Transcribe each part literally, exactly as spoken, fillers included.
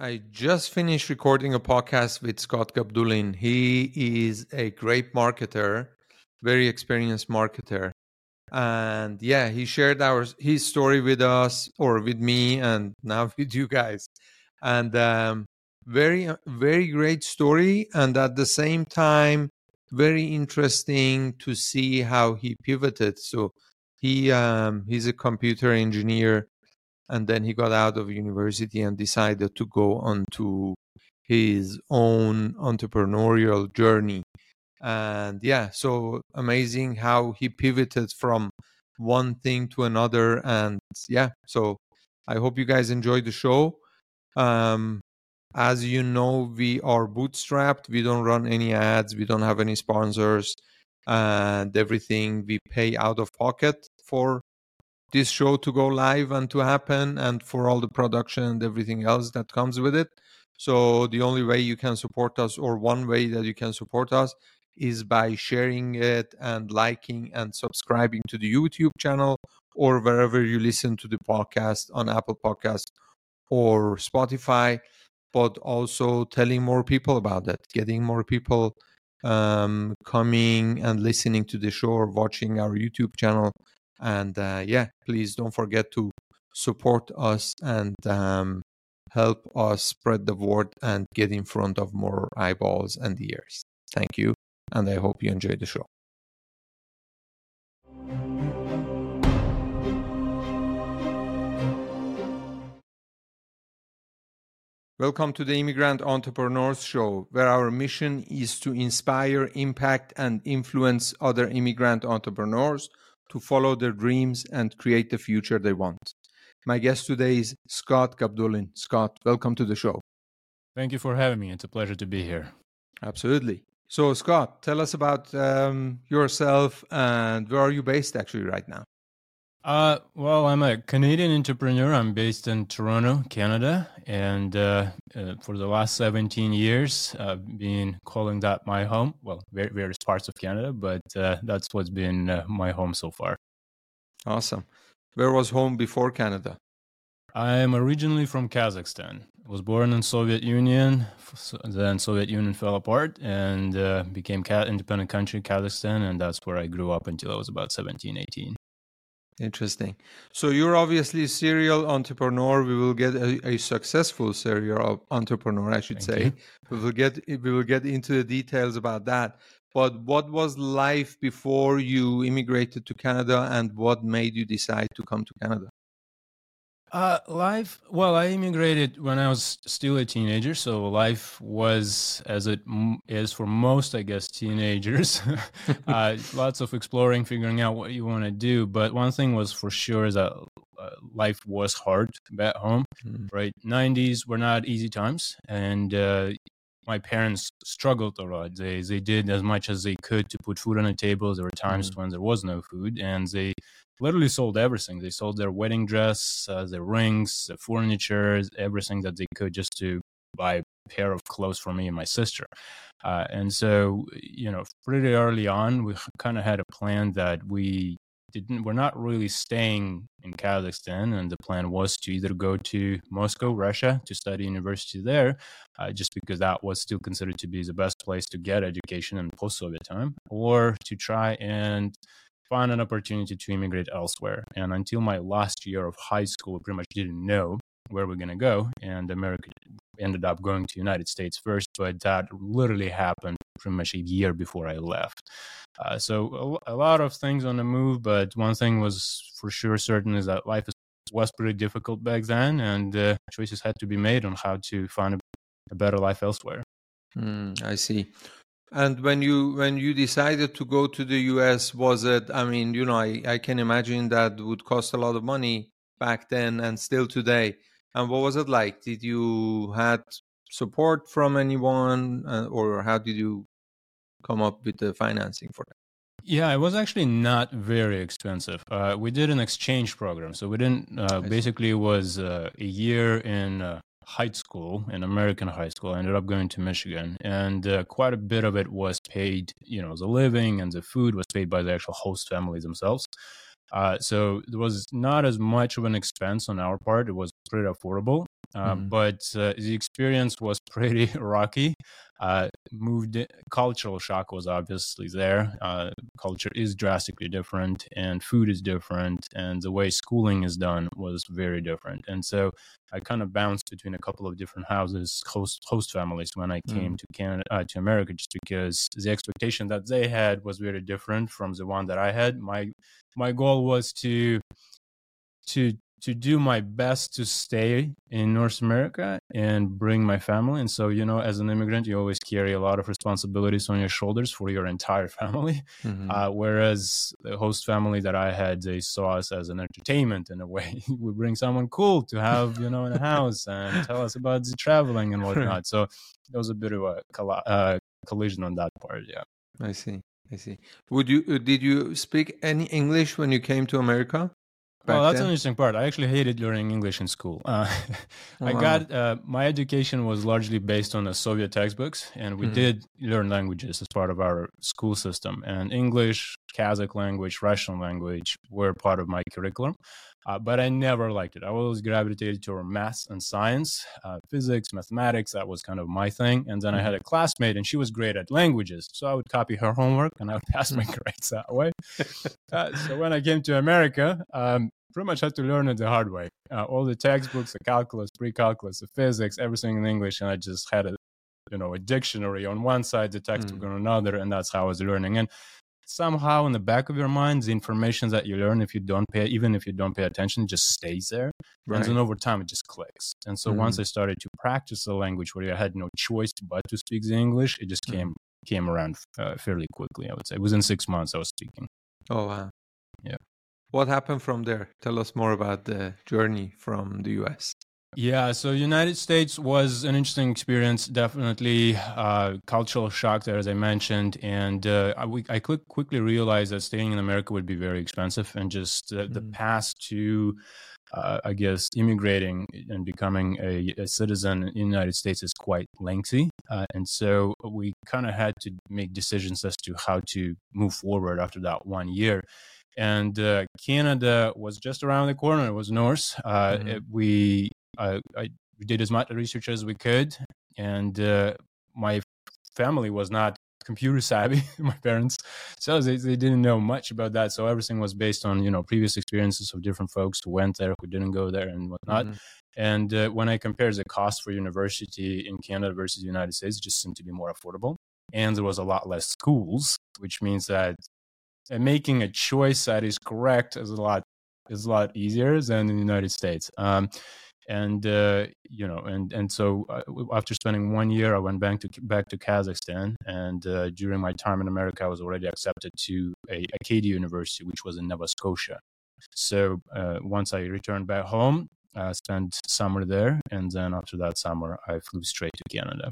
I just finished recording a podcast with Scott Gabdulin. He is a great marketer, very experienced marketer. And yeah, he shared our his story with us or with me and now with you guys. And um, very, very great story. And at the same time, very interesting to see how he pivoted. So he um, he's a computer engineer, and then he got out of university and decided to go on to his own entrepreneurial journey. And yeah, so amazing how he pivoted from one thing to another. And yeah, so I hope you guys enjoyed the show. Um, as you know, we are bootstrapped. We don't run any ads. We don't have any sponsors, and everything we pay out of pocket for this show to go live and to happen, and for all the production and everything else that comes with it. So the only way you can support us, or one way that you can support us, is by sharing it and liking and subscribing to the YouTube channel, or wherever you listen to the podcast, on Apple Podcast or Spotify, but also telling more people about it, getting more people um, coming and listening to the show or watching our YouTube channel. And uh, yeah, please don't forget to support us and um, help us spread the word and get in front of more eyeballs and ears. Thank you, and I hope you enjoy the show. Welcome to the Immigrant Entrepreneurs Show, where our mission is to inspire, impact, and influence other immigrant entrepreneurs to follow their dreams and create the future they want. My guest today is Scott Gabdulin. Scott, welcome to the show. Thank you for having me. It's a pleasure to be here. Absolutely. So, Scott, tell us about um, yourself and where are you based actually right now? Uh, well, I'm a Canadian entrepreneur. I'm based in Toronto, Canada, and uh, uh, for the last seventeen years, I've been calling that my home. Well, various parts of Canada, but uh, that's what's been uh, my home so far. Awesome. Where was home before Canada? I'm originally from Kazakhstan. I was born in Soviet Union, then Soviet Union fell apart and uh, became an independent country, Kazakhstan, and that's where I grew up until I was about seventeen, eighteen. Interesting. So you're obviously a serial entrepreneur. We will get a, a successful serial entrepreneur, I should Thank say. you. We will get we will get into the details about that. But what was life before you immigrated to Canada, and what made you decide to come to Canada? Uh, life, well, I immigrated when I was still a teenager, so life was as it m- is for most, I guess, teenagers. uh, lots of exploring, figuring out what you want to do. But one thing was for sure is that uh, life was hard back home, Mm. right? nineties were not easy times, and uh, my parents struggled a lot. They they did as much as they could to put food on the table. There were times Mm. when there was no food, and they literally sold everything. They sold their wedding dress, uh, their rings, the furniture, everything that they could just to buy a pair of clothes for me and my sister. Uh, and so, you know, pretty early on, we kind of had a plan that we didn't, we're not really staying in Kazakhstan. And the plan was to either go to Moscow, Russia, to study university there, uh, just because that was still considered to be the best place to get education in post-Soviet time, or to try and find an opportunity to immigrate elsewhere. And until my last year of high school, we pretty much didn't know where we're going to go. And America ended up going to United States first, but that literally happened pretty much a year before I left. Uh, so a, a lot of things on the move, but one thing was for sure certain is that life was pretty difficult back then, and uh, choices had to be made on how to find a, a better life elsewhere. Mm, I see. And when you when you decided to go to the U S, was it, I mean, you know, I, I can imagine that would cost a lot of money back then and still today. And what was it like? Did you had support from anyone, uh, or how did you come up with the financing for that? Yeah, it was actually not very expensive. Uh, we did an exchange program. So we didn't, uh, basically it was uh, a year in uh, high school, in American high school. I ended up going to Michigan, and uh, quite a bit of it was paid, you know, the living and the food was paid by the actual host families themselves. Uh, so there was not as much of an expense on our part. It was pretty affordable. Uh, Mhm. but uh, the experience was pretty rocky. Uh, moved in- cultural shock was obviously there. Uh, culture is drastically different, and food is different, and the way schooling is done was very different. And so I kind of bounced between a couple of different houses, host host families, when I came Mm. to Canada, uh, to America, just because the expectation that they had was very different from the one that I had. My my goal was to to to do my best to stay in North America and bring my family. And so, you know, as an immigrant, you always carry a lot of responsibilities on your shoulders for your entire family. Mhm. Uh, whereas the host family that I had, they saw us as an entertainment in a way. We bring someone cool to have, you know, in the house and tell us about the traveling and whatnot. So there was a bit of a colli- uh, collision on that part. Yeah. I see. I see. Would you uh, did you speak any English when you came to America Well, back that's an then? interesting part. I actually hated learning English in school. Uh, I Wow. got uh, my education was largely based on the Soviet textbooks, and we Mhm. did learn languages as part of our school system. And English, Kazakh language, Russian language were part of my curriculum. Uh, but I never liked it. I always gravitated toward math and science, uh, physics, mathematics. That was kind of my thing. And then I had Mhm. a classmate, and she was great at languages. So I would copy her homework, and I would pass my Mhm. grades that way. Uh, so when I came to America, um, pretty much had to learn it the hard way. Uh, all the textbooks, the calculus, pre-calculus, the physics, everything in English, and I just had a, you know, a dictionary on one side, the textbook Mm. on another, and that's how I was learning. And somehow, in the back of your mind, the information that you learn, if you don't pay, even if you don't pay attention, just stays there. And then Right. over time, it just clicks. And so once Mhm. I started to practice the language, where I had no choice but to speak the English, it just Mhm. came came around uh, fairly quickly. I would say within six months, I was speaking. Oh wow. Yeah. What happened from there? Tell us more about the journey from the U S. Yeah, so United States was an interesting experience, definitely uh, cultural shock there, as I mentioned, and uh, I, we, I quick, quickly realized that staying in America would be very expensive, and just uh, the Mm. path to, uh, I guess, immigrating and becoming a, a citizen in the United States is quite lengthy, uh, and so we kind of had to make decisions as to how to move forward after that one year. And uh, Canada was just around the corner. It was north. Uh, Mhm. it, we I, I we did as much research as we could, and uh, my family was not computer savvy. My parents, so they, they didn't know much about that. So everything was based on, you know, previous experiences of different folks who went there, who didn't go there, and whatnot. Mhm. And uh, when I compared the cost for university in Canada versus the United States, it just seemed to be more affordable, and there was a lot less schools, which means that uh, making a choice that is correct is a lot is a lot easier than in the United States. Um, and uh, you know, and and so uh, after spending one year, I went back to back to Kazakhstan, and uh, during my time in America, I was already accepted to a Acadia University, which was in Nova Scotia. So uh, once I returned back home, I spent summer there, and then after that summer, I flew straight to Canada.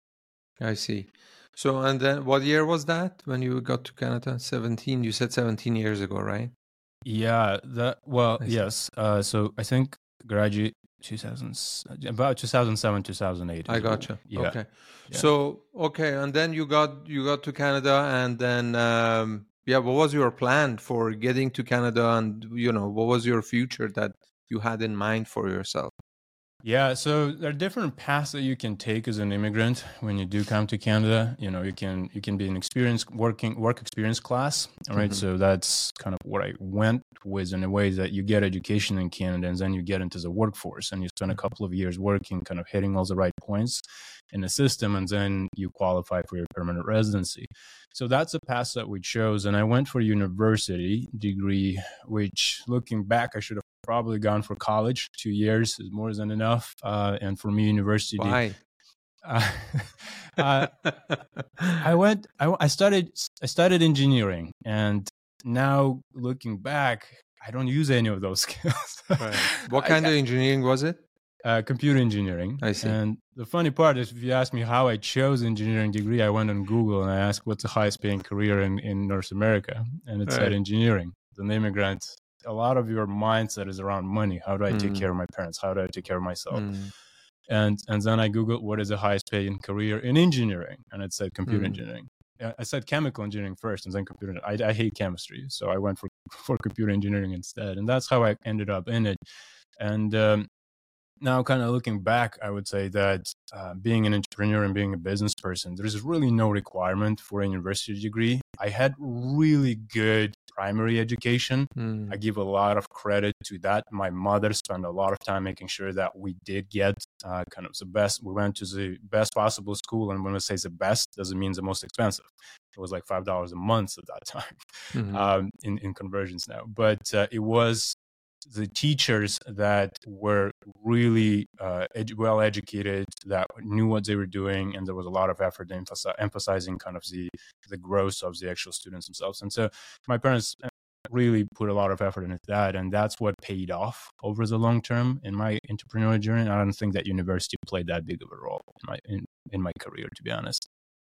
I see. So, and then what year was that when you got to Canada? seventeen. You said seventeen years ago, right? Yeah, that well, I see. yes. Uh, so I think graduate two thousand about two thousand seven, two thousand eight. I gotcha. Yeah, Okay. yeah. So, okay, and then you got you got to Canada, and then um, yeah, what was your plan for getting to Canada, and you know, what was your future that you had in mind for yourself? Yeah, so there are different paths that you can take as an immigrant when you do come to Canada. You know, you can you can be an experienced working work experience class, all right? Mhm. So that's kind of what I went with, in a way that you get education in Canada and then you get into the workforce and you spend a Mhm. couple of years working, kind of hitting all the right points in the system, and then you qualify for your permanent residency. So that's a path that we chose, and I went for university degree, which looking back, I should have probably gone for college. Two years is more than enough. Uh, and for me, university. Why? Uh, uh, I went. I, I started. I started engineering, and now looking back, I don't use any of those skills. Right. What I, kind of engineering was it? uh, computer engineering. I see. And the funny part is, if you ask me how I chose engineering degree, I went on Google and I asked, "What's the highest paying career in, in North America?" And it said Right. engineering. As an immigrant, a lot of your mindset is around money. How do I take Mm. care of my parents? How do I take care of myself? Mm. And and then I Googled what is the highest paying career in engineering, and it said computer Mm. engineering. Uh, I said chemical engineering first, and then computer. I, I hate chemistry, so I went for for computer engineering instead, and that's how I ended up in it. And um, Now, kind of looking back, I would say that uh, being an entrepreneur and being a business person, there's really no requirement for a university degree. I had really good primary education. Mm. I give a lot of credit to that. My mother spent a lot of time making sure that we did get uh, kind of the best. We went to the best possible school. And when we say the best, doesn't mean the most expensive. It was like five dollars a month at that time Mhm. um, in, in conversions now. But uh, it was the teachers that were really uh, ed- well educated, that knew what they were doing, and there was a lot of effort emphasi- emphasizing kind of the the growth of the actual students themselves. And so my parents really put a lot of effort into that, and that's what paid off over the long term in my entrepreneurial journey. I don't think that university played that big of a role in my in, in my career, to be honest.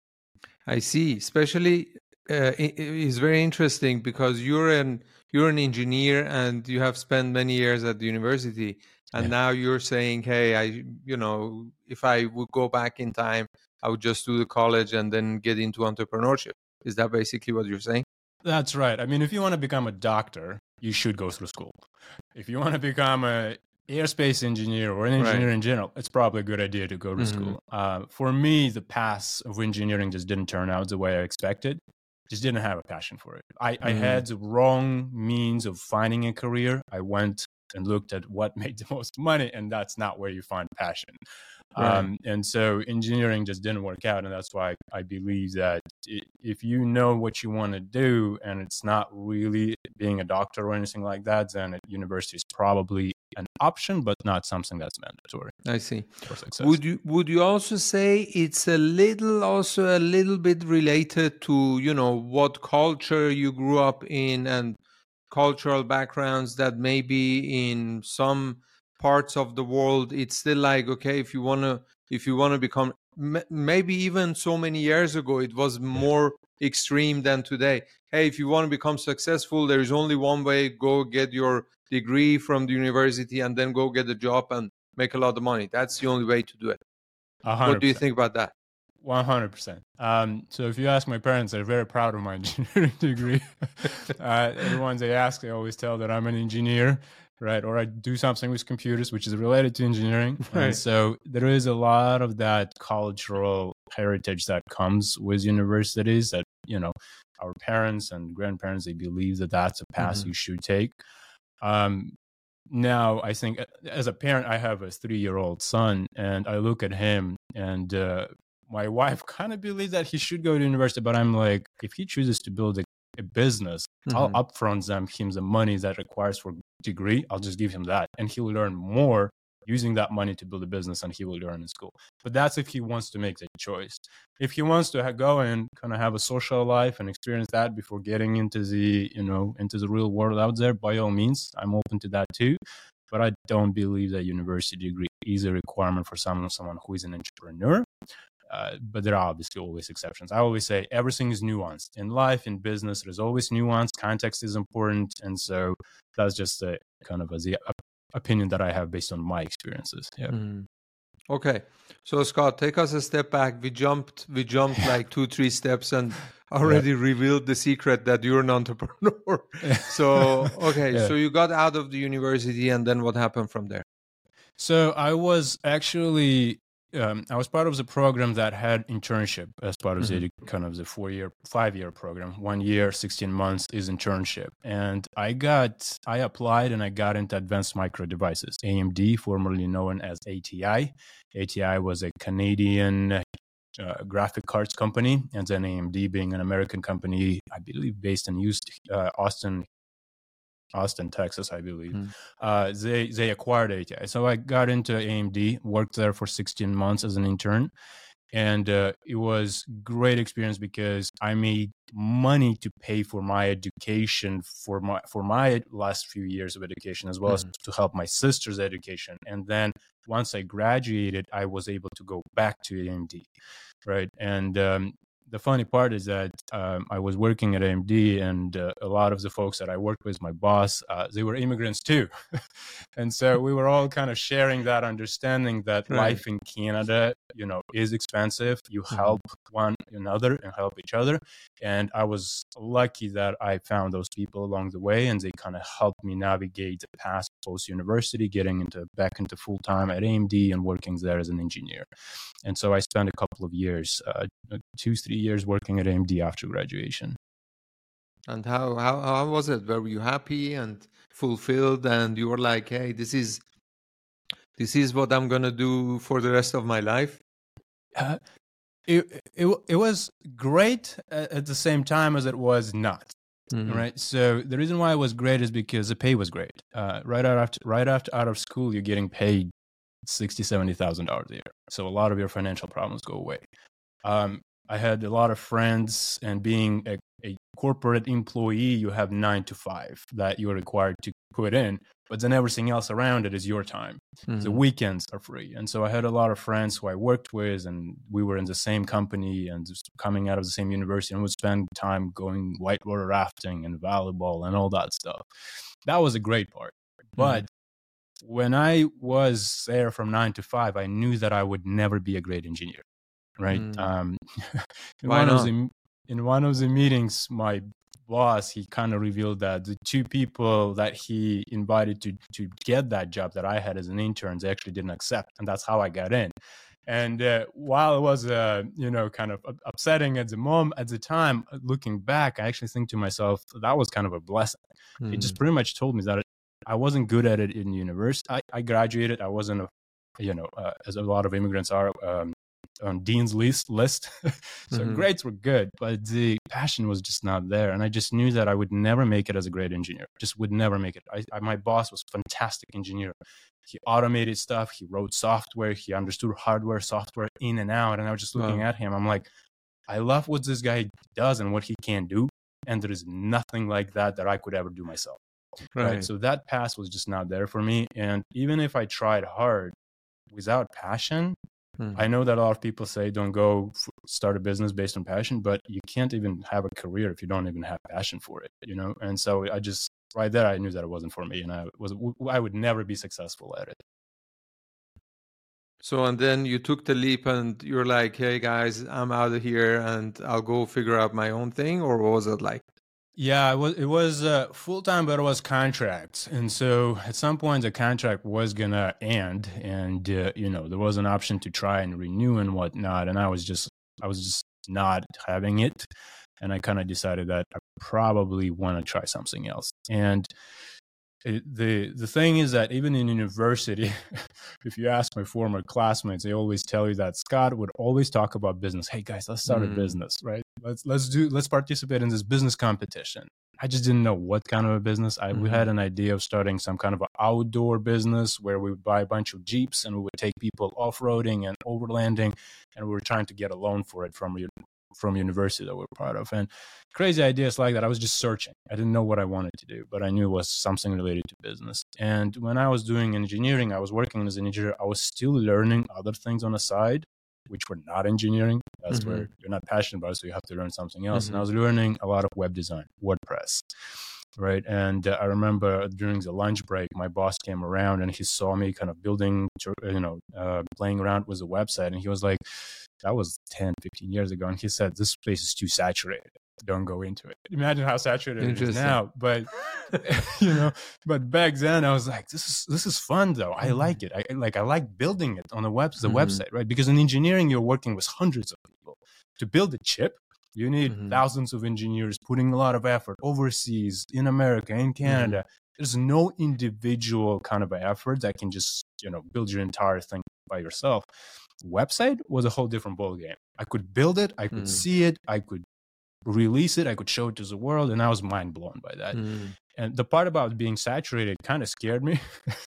I see. Especially, uh, it, it's very interesting because you're an you're an engineer and you have spent many years at the university, and Yeah. now you're saying, "Hey, I, you know, if I would go back in time, I would just do the college and then get into entrepreneurship." Is that basically what you're saying? That's right. I mean, if you want to become a doctor, you should go through school. If you want to become a airspace engineer or an engineer Right. in general, it's probably a good idea to go to Mhm. school. Uh, for me, the path of engineering just didn't turn out the way I expected. Just didn't have a passion for it. I, I Mhm. had the wrong means of finding a career. I went and looked at what made the most money, and that's not where you find passion. Right. Um, and so engineering just didn't work out. And that's why I believe that i- if you know what you want to do and it's not really being a doctor or anything like that, then university is probably an option, but not something that's mandatory I see. for success. Would you would you also say it's a little also a little bit related to, you know, what culture you grew up in and cultural backgrounds, that maybe in some parts of the world it's still like, okay, if you want to if you want to become m- maybe even so many years ago it was more extreme than today. Hey, if you want to become successful, there is only one way: go get your degree from the university and then go get a job and make a lot of money. That's the only way to do it. A What hundred do you percent. think about that? One hundred percent. Um, so if you ask my parents, they're very proud of my engineering degree. uh, everyone they ask, they always tell that I'm an engineer, right? Or I do something with computers, which is related to engineering. Right. And so there is a lot of that cultural heritage that comes with universities. That you know, our parents and grandparents, they believe that that's a path Mhm. you should take. Um, now I think uh, as a parent, I have a three-year-old son, and I look at him, and uh, my wife kind of believes that he should go to university, but I'm like, if he chooses to build a, a business, I'll Mhm. upfront them him the money that requires for degree. I'll just give him that, and he'll learn more using that money to build a business, and he will learn in school. But that's if he wants to make the choice. If he wants to ha- go and kind of have a social life and experience that before getting into the you know into the real world out there, by all means, I'm open to that too. But I don't believe that university degree is a requirement for someone someone who is an entrepreneur. Uh, but there are obviously always exceptions. I always say everything is nuanced. In life, in business, there's always nuance. Context is important. And so that's just a kind of a, the opinion that I have based on my experiences. Yeah. Mhm. Okay. So Scott, take us a step back. We jumped we jumped like two, three steps and already revealed the secret that you're an entrepreneur. So okay, Yeah. so you got out of the university and then what happened from there? So I was actually um, I was part of the program that had internship as part of the kind of the four year, five year program. One year, sixteen months is internship, and I got I applied and I got into Advanced Micro Devices, A M D, formerly known as A T I. A T I was a Canadian uh, graphic cards company, and then A M D being an American company, I believe based in Houston, uh, Austin. Austin, Texas, I believe. Mm. Uh, they they acquired A T I, so I got into A M D, worked there for sixteen months as an intern, and uh, it was great experience because I made money to pay for my education for my for my last few years of education, as well Mhm. as to help my sister's education. And then once I graduated, I was able to go back to A M D, right? And um, the funny part is that um, I was working at A M D, and uh, a lot of the folks that I worked with, my boss, uh, they were immigrants too. And so we were all kind of sharing that understanding that Right. life in Canada, you know, is expensive. You Mhm. help one another and help each other. And I was lucky that I found those people along the way, and they kind of helped me navigate the path post university, getting into back into full time at A M D and working there as an engineer. And so I spent a couple of years, uh, two, three years working at A M D after graduation. And how, how how was it? Were you happy and fulfilled, and you were like, hey, this is this is what I'm gonna do for the rest of my life? Uh, it, it it was great at the same time as it was not. Mm-hmm. Right. So the reason why it was great is because the pay was great. Uh, right out after right after out of school, you're getting paid sixty, seventy thousand dollars a year. So a lot of your financial problems go away. Um, I had a lot of friends, and being a, a corporate employee, you have nine to five that you're required to put in, but then everything else around it is your time. Mm-hmm. The weekends are free. And so I had a lot of friends who I worked with, and we were in the same company and just coming out of the same university, and would spend time going whitewater rafting and volleyball and all that stuff. That was a great part. Mm-hmm. But when I was there from nine to five, I knew that I would never be a great engineer. Right. Mm. Um, in, Why one not? Of the, in one of the meetings, my boss, he kind of revealed that the two people that he invited to to get that job that I had as an intern, they actually didn't accept. And that's how I got in. And uh, while it was, uh, you know, kind of upsetting at the moment, at the time, looking back, I actually think to myself, that was kind of a blessing. Mm. It just pretty much told me that it, I wasn't good at it in university. I, I graduated. I wasn't, a, you know, uh, as a lot of immigrants are, um, on Dean's list list. So mm-hmm. grades were good, but the passion was just not there. And I just knew that I would never make it as a great engineer. Just would never make it. I, I, my boss was a fantastic engineer. He automated stuff. He wrote software. He understood hardware, software in and out. And I was just looking wow. at him. I'm like, I love what this guy does and what he can do. And there is nothing like that that I could ever do myself. Right. right? So that path was just not there for me. And even if I tried hard without passion, I know that a lot of people say don't go f- start a business based on passion, but you can't even have a career if you don't even have passion for it, you know? And so I just, right there, I knew that it wasn't for me, and I was, I would never be successful at it. So, and then you took the leap and you're like, hey guys, I'm out of here and I'll go figure out my own thing, or what was it like? Yeah, it was it was uh, full time, but it was contract, and so at some point the contract was gonna end, and uh, you know there was an option to try and renew and whatnot, and I was just I was just not having it, and I kind of decided that I probably want to try something else. And it, the the thing is that even in university, if you ask my former classmates, they always tell you that Scott would always talk about business. Hey guys, let's start mm. a business, right? Let's let's do let's participate in this business competition. I just didn't know what kind of a business. I mm. we had an idea of starting some kind of an outdoor business where we would buy a bunch of Jeeps and we would take people off-roading and overlanding, and we were trying to get a loan for it from from university that we're part of. And crazy ideas like that. I was just searching. I didn't know what I wanted to do, but I knew it was something related to business. And when I was doing engineering, I was working as an engineer. I was still learning other things on the side, which were not engineering. That's mm-hmm. where you're not passionate about it, so you have to learn something else. Mm-hmm. And I was learning a lot of web design, WordPress, right? And uh, I remember during the lunch break, my boss came around and he saw me kind of building, you know, uh, playing around with the website. And he was like, that was ten, fifteen years ago. And he said, this space is too saturated. Don't go into it. Imagine how saturated it is now. But, you know, but back then I was like, this is, this is fun though. I like it. I like, I like building it on the web, the mm-hmm. website, right? Because in engineering, you're working with hundreds of people. To build a chip, you need mm-hmm. thousands of engineers putting a lot of effort overseas, in America, in Canada. Mm-hmm. There's no individual kind of effort that can just, you know, build your entire thing by yourself. Website was a whole different ballgame. I could build it, I could mm. see it, I could release it, I could show it to the world, and I was mind blown by that. Mm. And the part about being saturated kind of scared me.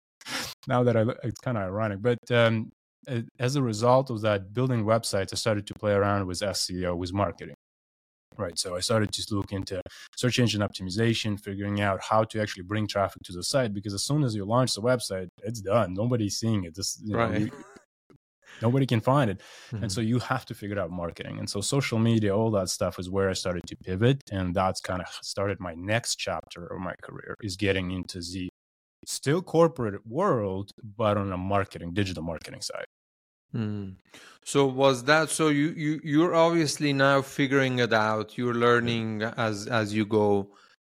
Now that I, it's kind of ironic, but um, as a result of that, building websites, I started to play around with S E O, with marketing. Right, so I started to look into search engine optimization, figuring out how to actually bring traffic to the site. Because as soon as you launch the website, it's done. Nobody's seeing it. This, you right. know, you, Nobody can find it. Mm-hmm. And so you have to figure out marketing. And so social media, all that stuff is where I started to pivot. And that's kind of started my next chapter of my career, is getting into the still corporate world, but on a marketing, digital marketing side. Mm. So was that so you you you're obviously now figuring it out, you're learning as as you go,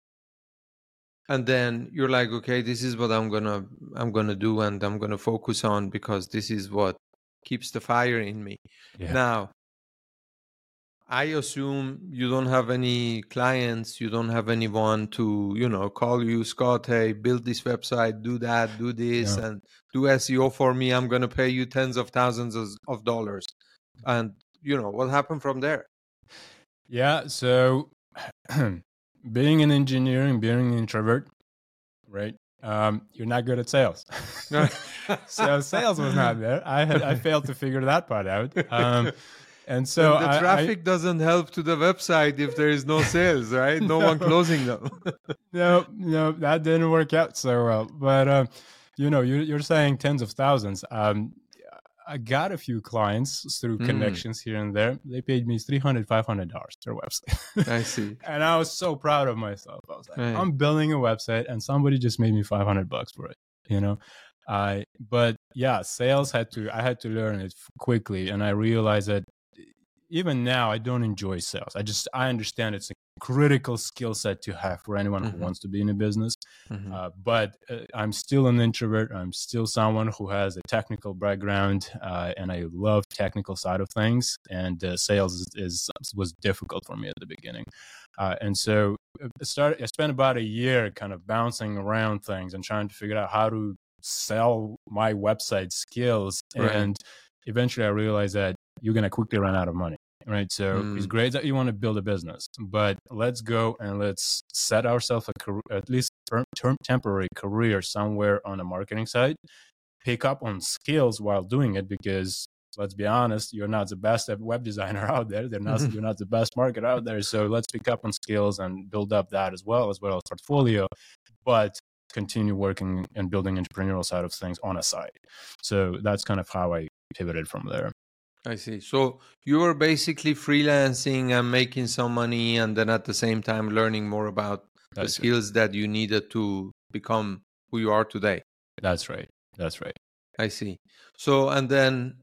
and then you're like, okay, this is what i'm gonna i'm gonna do, and I'm gonna focus on, because this is what keeps the fire in me. Yeah. Now I assume you don't have any clients, you don't have anyone to, you know, call you, Scott, hey, build this website, do that, do this, Yeah. and do S E O for me. I'm going to pay you tens of thousands of, of dollars. And, you know, what happened from there? Yeah. So being an engineer and being an introvert, right? Um, you're not good at sales. So sales was not there. I had, I failed to figure that part out. Um, and so Then the I, traffic I, doesn't help to the website if there is no sales, right? No, no one closing them. no, no, that didn't work out so well. But um, you know, you're, you're saying tens of thousands. Um, I got a few clients through mm. connections here and there. They paid me three hundred dollars, five hundred dollars their website. I see. And I was so proud of myself. I was like, right. I'm building a website and somebody just made me five hundred bucks for it, you know? I, but yeah, sales had to, I had to learn it quickly. And I realized that even now I don't enjoy sales. I just, I understand it's a critical skill set to have for anyone mm-hmm. who wants to be in a business. Mm-hmm. Uh, but uh, I'm still an introvert. I'm still someone who has a technical background, uh, and I love technical side of things. And uh, sales is, is was difficult for me at the beginning. Uh, and so I started, I spent about a year kind of bouncing around things and trying to figure out how to sell my website skills. Right. And eventually I realized that you're going to quickly run out of money. Right. So mm. it's great that you want to build a business, but let's go and let's set ourselves a career, at least term, term, temporary career somewhere on the marketing side, pick up on skills while doing it, because let's be honest, you're not the best web designer out there. They're not, you're not the best marketer out there. So let's pick up on skills and build up that as well, as well as portfolio, but continue working and building entrepreneurial side of things on a side. So that's kind of how I pivoted from there. I see. So you were basically freelancing and making some money, and then at the same time learning more about That's the skills it. that you needed to become who you are today. That's right. That's right. I see. So, and then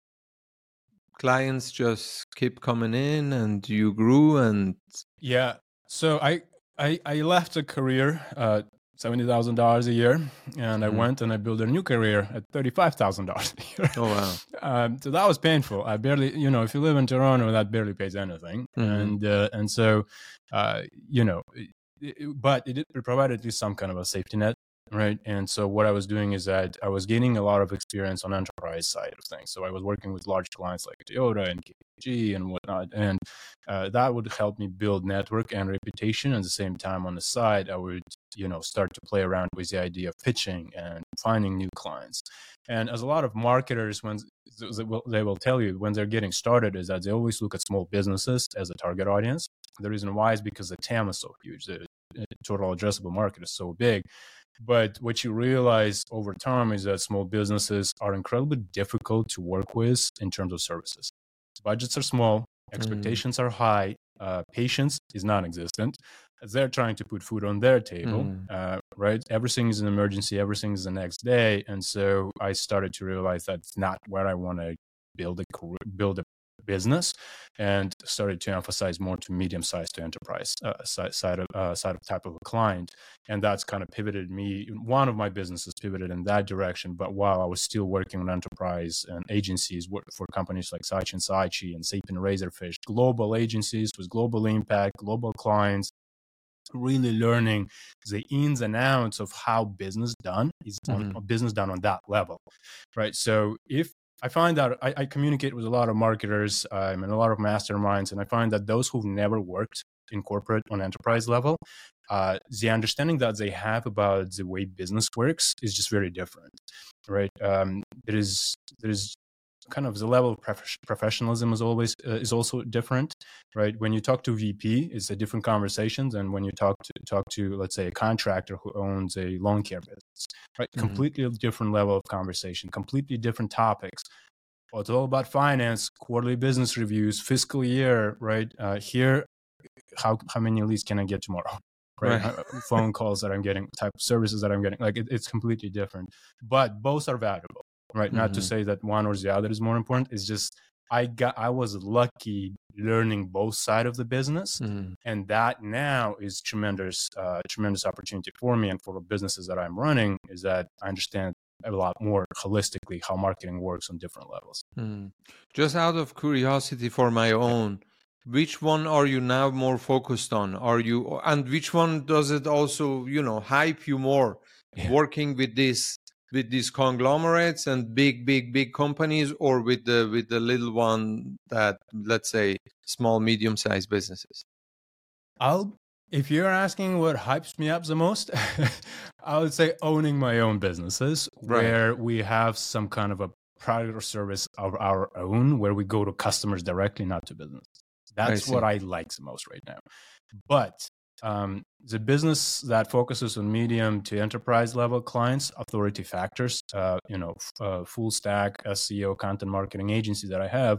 clients just keep coming in and you grew and... Yeah. So I, I, I left a career, uh, seventy thousand dollars a year. And I mm. went and I built a new career at thirty-five thousand dollars a year. Oh, wow. um, so that was painful. I barely, you know, if you live in Toronto, that barely pays anything. Mm-hmm. And, uh, and so, uh, you know, it, it, but it, it provided at least some kind of a safety net. Right. And so what I was doing is that I was gaining a lot of experience on enterprise side of things. So I was working with large clients like Toyota and K P G and whatnot. And uh, that would help me build network and reputation. At the same time, on the side, I would, you know, start to play around with the idea of pitching and finding new clients. And as a lot of marketers, when they will tell you when they're getting started, is that they always look at small businesses as a target audience. The reason why is because the T A M is so huge. The total addressable market is so big. But what you realize over time is that small businesses are incredibly difficult to work with in terms of services. Budgets are small, expectations mm. are high, uh, patience is non-existent. They're trying to put food on their table, mm. uh, right? Everything is an emergency, everything is the next day. And so I started to realize that's not where I want to build a career, build a business, and started to emphasize more to medium-sized to enterprise uh, side, side of uh, side of type of a client, and that's kind of pivoted me. One of my businesses pivoted in that direction, but while I was still working on enterprise and agencies for companies like Saatchi and Saatchi and Sapien Razorfish, global agencies with global impact, global clients, really learning the ins and outs of how business done is mm-hmm. on, business done on that level, right? So if I find that I, I communicate with a lot of marketers um, and a lot of masterminds, and I find that those who've never worked in corporate on enterprise level, uh, the understanding that they have about the way business works is just very different, right? Um, there is there is kind of the level of prof- professionalism is always uh, is also different, right? When you talk to V P, it's a different conversation than when you talk to talk to let's say a contractor who owns a lawn care business, right? Mm-hmm. Completely different level of conversation, completely different topics. Well, it's all about finance, quarterly business reviews, fiscal year, right? Uh, here, how how many leads can I get tomorrow? Right, right. Phone calls that I'm getting, type of services that I'm getting, like it, it's completely different, but both are valuable. right? Mm-hmm. Not to say that one or the other is more important. It's just I got I was lucky learning both sides of the business, mm-hmm. and that now is tremendous, uh, tremendous opportunity for me and for the businesses that I'm running. Is that I understand a lot more holistically how marketing works on different levels. Mm. Just out of curiosity for my own, which one are you now more focused on? Are you, and which one does it also, you know, hype you more? Yeah. Working with this, with these conglomerates and big, big, big companies, or with the with the little one that, let's say, small, medium-sized businesses? I'll. If you're asking what hypes me up the most, I would say owning my own businesses, right, where we have some kind of a product or service of our own, where we go to customers directly, not to business. That's I what I like the most right now. But um, the business that focuses on medium to enterprise level clients, Authority Factors, uh, you know, f- uh, full stack S E O content marketing agency that I have,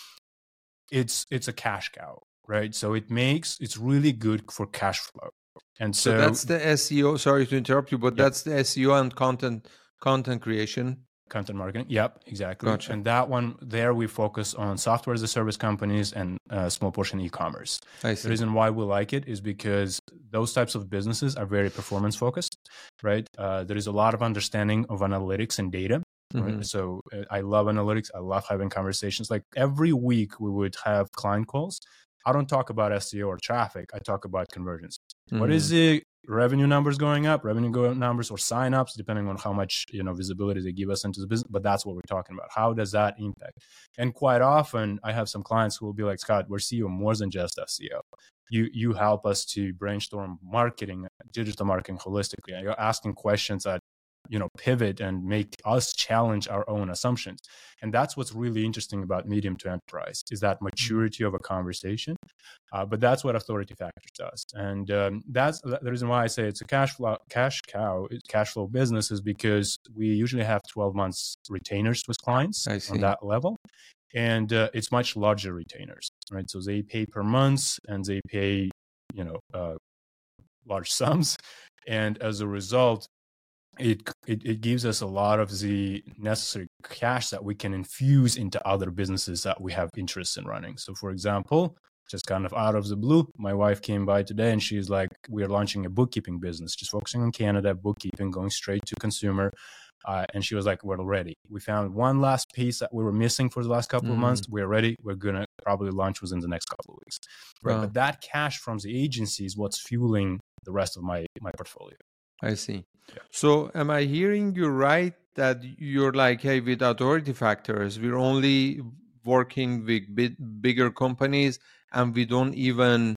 it's it's a cash cow. Right. So it makes, it's really good for cash flow. And so, so that's the S E O, sorry to interrupt you, but yep. that's the S E O and content, content creation. Content marketing. Yep, exactly. Gotcha. And that one there, we focus on software as a service companies and uh, small portion e-commerce. I see. The reason why we like it is because those types of businesses are very performance focused, right? Uh, there is a lot of understanding of analytics and data. Right? Mm-hmm. So uh, I love analytics. I love having conversations. Like every week we would have client calls. I don't talk about S E O or traffic. I talk about conversions. Mm-hmm. What is the revenue numbers going up, revenue go numbers or signups, depending on how much, you know, visibility they give us into the business. But that's what we're talking about. How does that impact? And quite often I have some clients who will be like, Scott, we're C E O more than just S E O. You, you help us to brainstorm marketing, digital marketing holistically. You're asking questions that, you know, pivot and make us challenge our own assumptions. And that's what's really interesting about medium to enterprise is that maturity of a conversation. Uh, but that's what Authority Factors does. And um, that's the reason why I say it's a cash flow, cash cow, cash flow business is because we usually have twelve months retainers with clients on that level. And uh, it's much larger retainers, right? So they pay per month and they pay, you know, uh, large sums. And as a result, It, it it gives us a lot of the necessary cash that we can infuse into other businesses that we have interest in running. So for example, just kind of out of the blue, my wife came by today and she's like, we're launching a bookkeeping business, just focusing on Canada, bookkeeping, going straight to consumer. Uh, and she was like, we're ready. We found one last piece that we were missing for the last couple mm. of months. We're ready. We're going to probably launch within the next couple of weeks. Right? Wow. But that cash from the agency is what's fueling the rest of my, my portfolio. I see. Yeah. So am I hearing you right that you're like, hey, with Authority Factors, we're only working with big, bigger companies and we don't even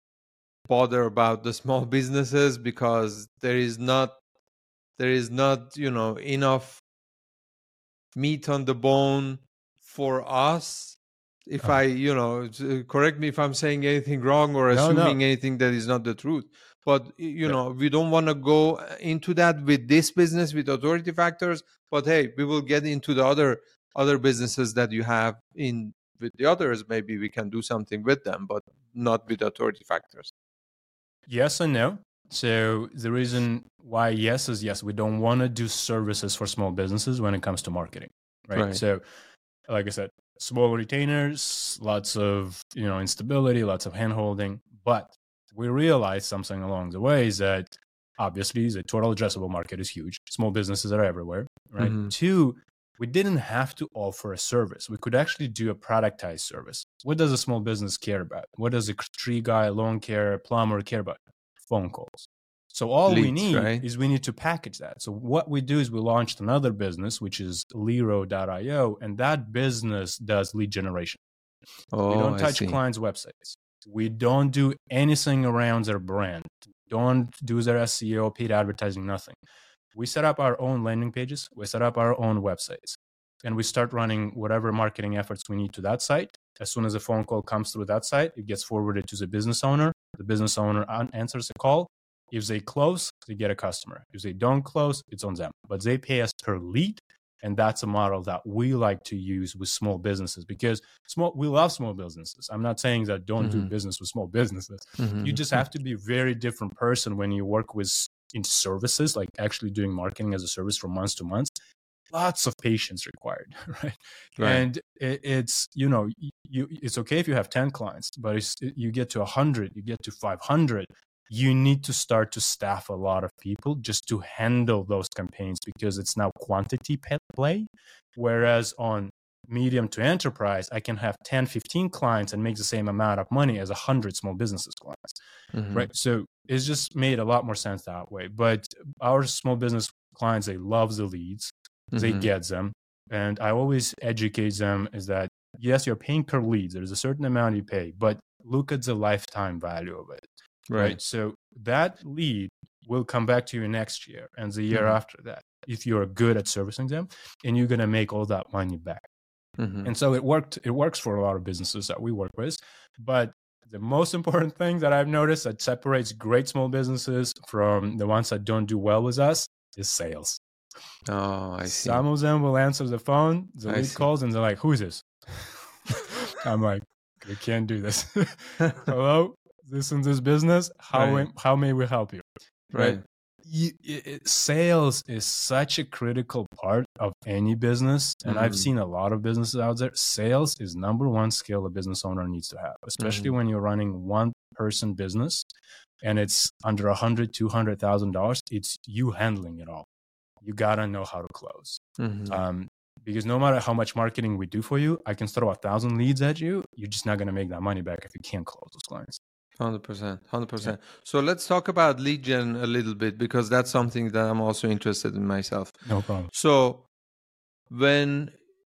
bother about the small businesses because there is not, there is not, you know, enough meat on the bone for us. If oh. I, you know, correct me if I'm saying anything wrong or assuming no, no. anything that is not the truth. But, you yeah. know, we don't want to go into that with this business, with Authority Factors. But, hey, we will get into the other other businesses that you have in with the others. Maybe we can do something with them, but not with Authority Factors. Yes and no. So the reason why yes is yes, we don't want to do services for small businesses when it comes to marketing, right? right? So, like I said, small retainers, lots of, you know, instability, lots of hand-holding, but we realized something along the way is that obviously the total addressable market is huge. Small businesses are everywhere, right? Mm-hmm. Two, we didn't have to offer a service. We could actually do a productized service. What does a small business care about? What does a tree guy, lawn care, plumber care about? Phone calls. So all Leads, we need right? is we need to package that. So what we do is we launched another business, which is Lero dot io, and that business does lead generation. Oh, we don't touch clients' websites. We don't do anything around their brand. Don't do their S E O, paid advertising, nothing. We set up our own landing pages. We set up our own websites. And we start running whatever marketing efforts we need to that site. As soon as a phone call comes through that site, it gets forwarded to the business owner. The business owner answers the call. If they close, they get a customer. If they don't close, it's on them. But they pay us per lead. And that's a model that we like to use with small businesses because small, we love small businesses. I'm not saying that don't mm-hmm. do business with small businesses. Mm-hmm. You just have to be a very different person when you work with in services, like actually doing marketing as a service from month to month. lots of patience required, right? Right. And it, it's, you know, you, it's okay if you have ten clients, but it's, you get to one hundred, you get to five hundred, you need to start to staff a lot of people just to handle those campaigns, because it's now quantity play. Whereas on medium to enterprise, I can have ten, fifteen clients and make the same amount of money as one hundred small businesses clients, mm-hmm. right? So it's just made a lot more sense that way. But our small business clients, they love the leads, mm-hmm. they get them. And I always educate them is that, yes, you're paying per lead. There's a certain amount you pay, but look at the lifetime value of it, right? right? So that lead will come back to you next year and the year mm-hmm. after that, if you're good at servicing them, and you're going to make all that money back. Mm-hmm. And so it worked. It works for a lot of businesses that we work with. But the most important thing that I've noticed that separates great small businesses from the ones that don't do well with us is sales. Oh, I see. Some of them will answer the phone, the lead calls, and they're like, "Who is this?" I'm like, "We can't do this." Hello, this and this business. How right. how may we help you? Right. right? You, it, sales is such a critical part of any business, and mm-hmm. I've seen a lot of businesses out there. Sales is number one skill a business owner needs to have, especially mm-hmm. when you're running one person business and it's under a hundred, two hundred thousand dollars. It's you handling it all. You gotta know how to close, mm-hmm. um, because no matter how much marketing we do for you, I can throw a thousand leads at you. You're just not gonna make that money back if you can't close those clients. one hundred percent, one hundred percent. Yeah. So let's talk about lead gen a little bit, because that's something that I'm also interested in myself. No problem. So when,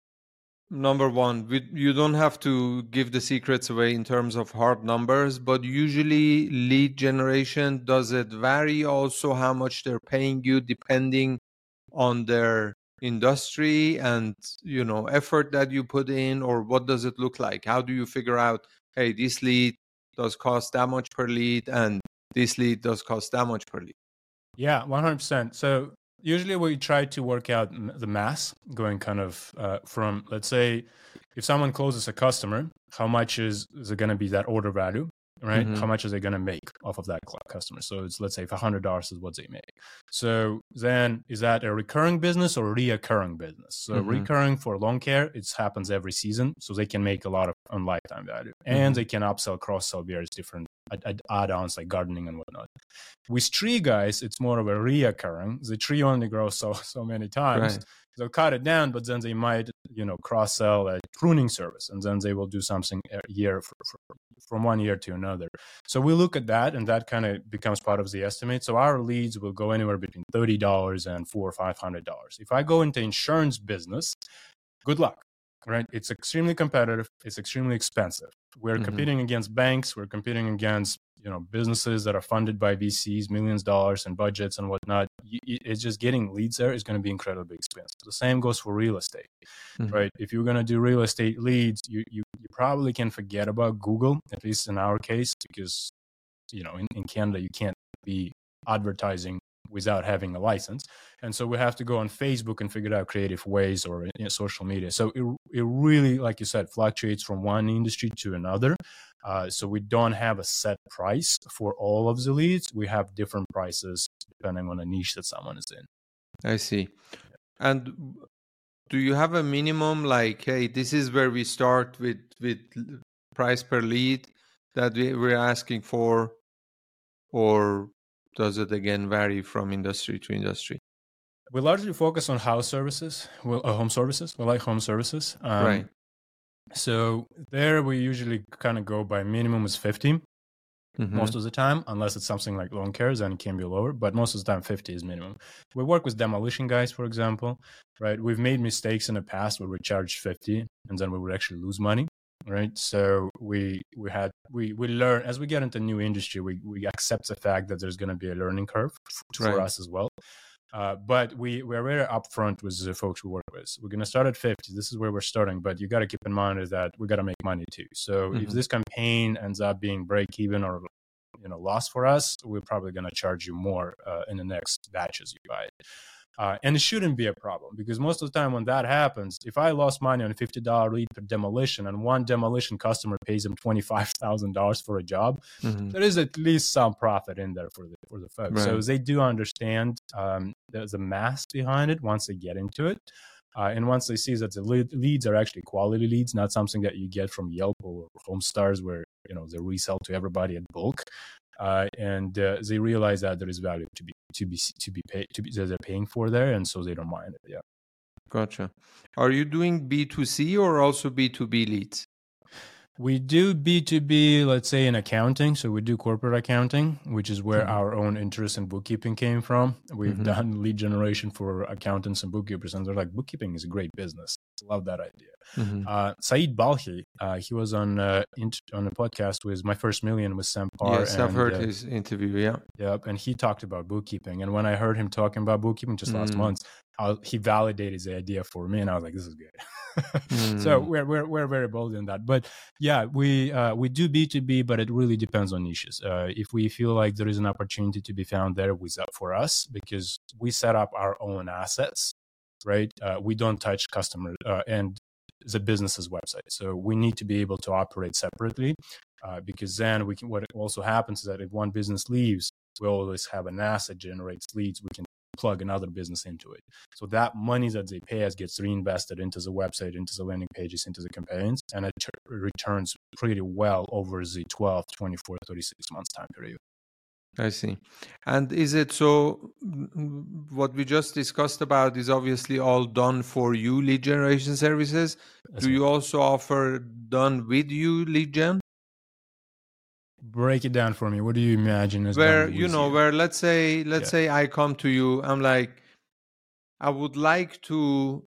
number one, we, you don't have to give the secrets away in terms of hard numbers, but usually lead generation, does it vary also how much they're paying you depending on their industry and, you know, effort that you put in, or what does it look like? How do you figure out, hey, this lead does cost that much per lead and this lead does cost that much per lead? Yeah, one hundred percent. So usually we try to work out the math, going kind of uh, from, let's say, if someone closes a customer, how much is, is it going to be that order value, right? Mm-hmm. How much are they going to make off of that customer? So it's, let's say, if one hundred dollars is what they make. So then is that a recurring business or a reoccurring business? So mm-hmm. recurring for lawn care, it happens every season. So they can make a lot of on lifetime value, and mm-hmm. they can upsell, cross-sell various different add-ons like gardening and whatnot. With tree guys, it's more of a reoccurring. The tree only grows so so many times. Right. They'll cut it down, but then they might, you know, cross-sell a pruning service, and then they will do something a year for, for, from one year to another. So we look at that, and that kind of becomes part of the estimate. So our leads will go anywhere between thirty dollars and four or five hundred dollars. If I go into insurance business, good luck. Right? It's extremely competitive. It's extremely expensive. We're mm-hmm. competing against banks. We're competing against, you know, businesses that are funded by V Cs, millions of dollars and budgets and whatnot. It's just getting leads there is going to be incredibly expensive. The same goes for real estate, mm-hmm. right? If you're going to do real estate leads, you, you you probably can forget about Google, at least in our case, because, you know, in, in Canada, you can't be advertising without having a license. And so we have to go on Facebook and figure out creative ways, or you know, social media. So it, it really, like you said, fluctuates from one industry to another. Uh, so we don't have a set price for all of the leads. We have different prices depending on the niche that someone is in. I see. And do you have a minimum, like, hey, this is where we start with, with price per lead that we, we're asking for, or does it again vary from industry to industry? We largely focus on house services, well, uh, home services. We like home services. Um, right. So there we usually kind of go by minimum is fifty mm-hmm. most of the time, unless it's something like lawn care, then it can be lower. But most of the time, fifty is minimum. We work with demolition guys, for example, right? We've made mistakes in the past where we charged fifty and then we would actually lose money. Right. So we we had we we learn as we get into new industry, we we accept the fact that there's going to be a learning curve for right. us as well. Uh, but we we're very upfront with the folks we work with. We're going to start at fifty. This is where we're starting, but you got to keep in mind is that we got to make money too. So mm-hmm. if this campaign ends up being break even or, you know, loss for us, we're probably going to charge you more uh, in the next batches you buy it. Uh, and it shouldn't be a problem because most of the time when that happens, if I lost money on a fifty dollars lead per demolition and one demolition customer pays them twenty-five thousand dollars for a job, mm-hmm. there is at least some profit in there for the for the folks. Right. So they do understand um, there's a math behind it once they get into it. Uh, and once they see that the lead, leads are actually quality leads, not something that you get from Yelp or HomeStars where, you know, they resell to everybody in bulk. Uh, and uh, they realize that there is value to be to be to be paid to be that they're paying for there, and so they don't mind it. Yeah, gotcha. Are you doing B two C or also B two B leads? We do B two B, let's say in accounting. So we do corporate accounting, which is where mm-hmm. our own interest in bookkeeping came from. We've mm-hmm. done lead generation for accountants and bookkeepers, and they're like, bookkeeping is a great business. Love that idea. Mm-hmm. Uh, Saeed Balhi, uh, he was on uh, int- on a podcast with My First Million with Sam Parr. Yes, and, I've heard uh, his interview, yeah. Yep, and he talked about bookkeeping. And when I heard him talking about bookkeeping just last mm. month, I, he validated the idea for me, and I was like, this is good. mm. So we're, we're we're very bold in that. But yeah, we uh, we do B two B, but it really depends on niches. Uh, if we feel like there is an opportunity to be found there, with up for us because we set up our own assets, right? Uh, we don't touch customer uh, and the business's website. So we need to be able to operate separately uh, because then we can. What also happens is that if one business leaves, we always have an asset generates leads. We can plug another business into it. So that money that they pay us gets reinvested into the website, into the landing pages, into the campaigns, and it t- returns pretty well over the twelve, twenty-four, thirty-six months time period. I see. And is it so what we just discussed about is obviously all done for you lead generation services? That's Do right. you also offer done with you lead gen? Break it down for me. What do you imagine as where you know you? where let's say let's yeah. say I come to you, I'm like, I would like to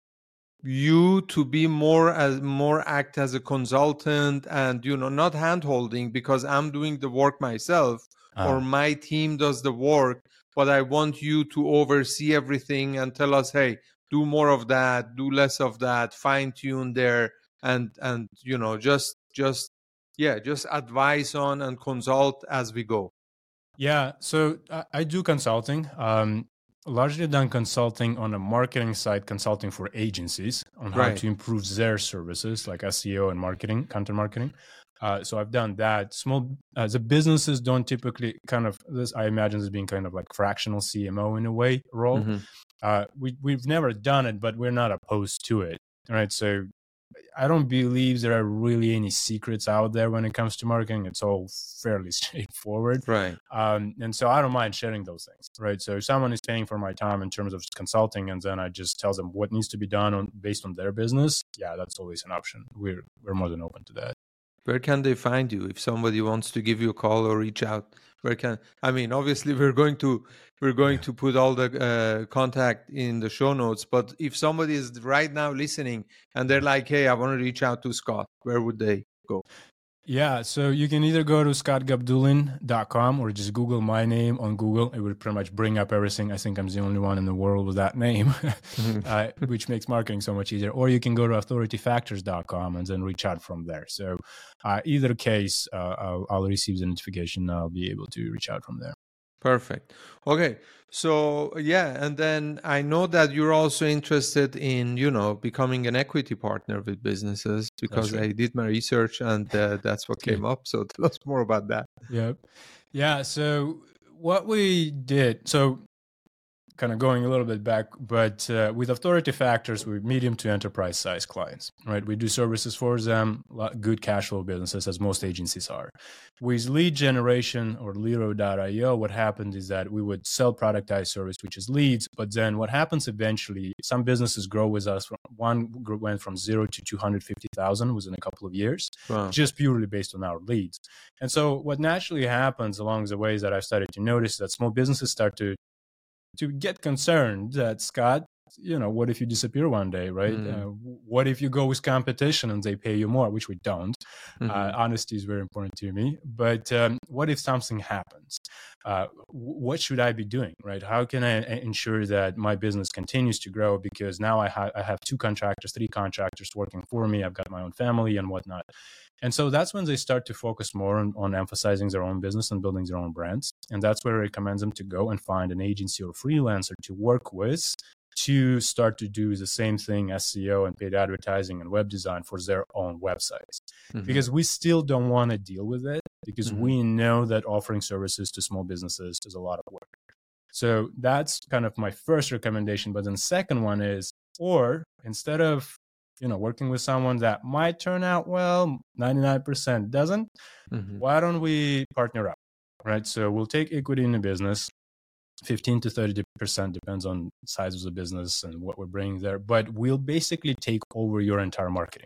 you to be more as more act as a consultant and you know not hand holding because I'm doing the work myself uh. or my team does the work, but I want you to oversee everything and tell us, hey, do more of that, do less of that, fine tune there, and and you know just just yeah, just advise on and consult as we go. Yeah, so I, I do consulting. Um, largely done consulting on the marketing side, consulting for agencies on how right. to improve their services like S E O and marketing, content marketing. Uh, so I've done that. Small, uh, the businesses don't typically kind of this. I imagine as being kind of like fractional C M O in a way role. Mm-hmm. Uh, we we've never done it, but we're not opposed to it. Right, so. I don't believe there are really any secrets out there when it comes to marketing. It's all fairly straightforward. Right. Um, and so I don't mind sharing those things. Right. So if someone is paying for my time in terms of consulting and then I just tell them what needs to be done on based on their business, yeah, that's always an option. We're we're more than open to that. Where can they find you if somebody wants to give you a call or reach out? Where can I mean? Obviously, we're going to we're going yeah. to put all the uh, contact in the show notes. But if somebody is right now listening and they're like, "Hey, I want to reach out to Scott," where would they go? Yeah, so you can either go to scott gabdulin dot com or just Google my name on Google. It would pretty much bring up everything. I think I'm the only one in the world with that name, mm-hmm. uh, which makes marketing so much easier. Or you can go to authority factors dot com and then reach out from there. So uh, either case, uh, I'll, I'll receive the notification. I'll be able to reach out from there. Perfect. Okay. So yeah, and then I know that you're also interested in, you know, becoming an equity partner with businesses because right. I did my research and uh, that's what came up. So tell us more about that. Yep. Yeah. So what we did, so kind of going a little bit back, but uh, with Authority Factors, we're medium to enterprise size clients, right? We do services for them, good cash flow businesses, as most agencies are. With lead generation or Lero dot io, what happened is that we would sell productized service, which is leads, but then what happens eventually, some businesses grow with us. From, one went from zero to two hundred fifty thousand within a couple of years, wow. just purely based on our leads. And so what naturally happens along the ways that I've started to notice that small businesses start to to get concerned that, Scott, you know, what if you disappear one day, right? Mm. Uh, what if you go with competition and they pay you more, which we don't. Mm-hmm. Uh, honesty is very important to me. But um, what if something happens? Uh, what should I be doing, right? How can I ensure that my business continues to grow? Because now I, ha- I have two contractors, three contractors working for me. I've got my own family and whatnot. And so that's when they start to focus more on, on emphasizing their own business and building their own brands. And that's where I recommend them to go and find an agency or freelancer to work with to start to do the same thing, S E O and paid advertising and web design for their own websites. Mm-hmm. Because we still don't want to deal with it, because mm-hmm. we know that offering services to small businesses is a lot of work. So that's kind of my first recommendation. But then the second one is, or instead of, you know, working with someone that might turn out well, ninety-nine percent doesn't, mm-hmm. why don't we partner up, right? So we'll take equity in the business. fifteen to thirty percent depends on the size of the business and what we're bringing there. But we'll basically take over your entire marketing.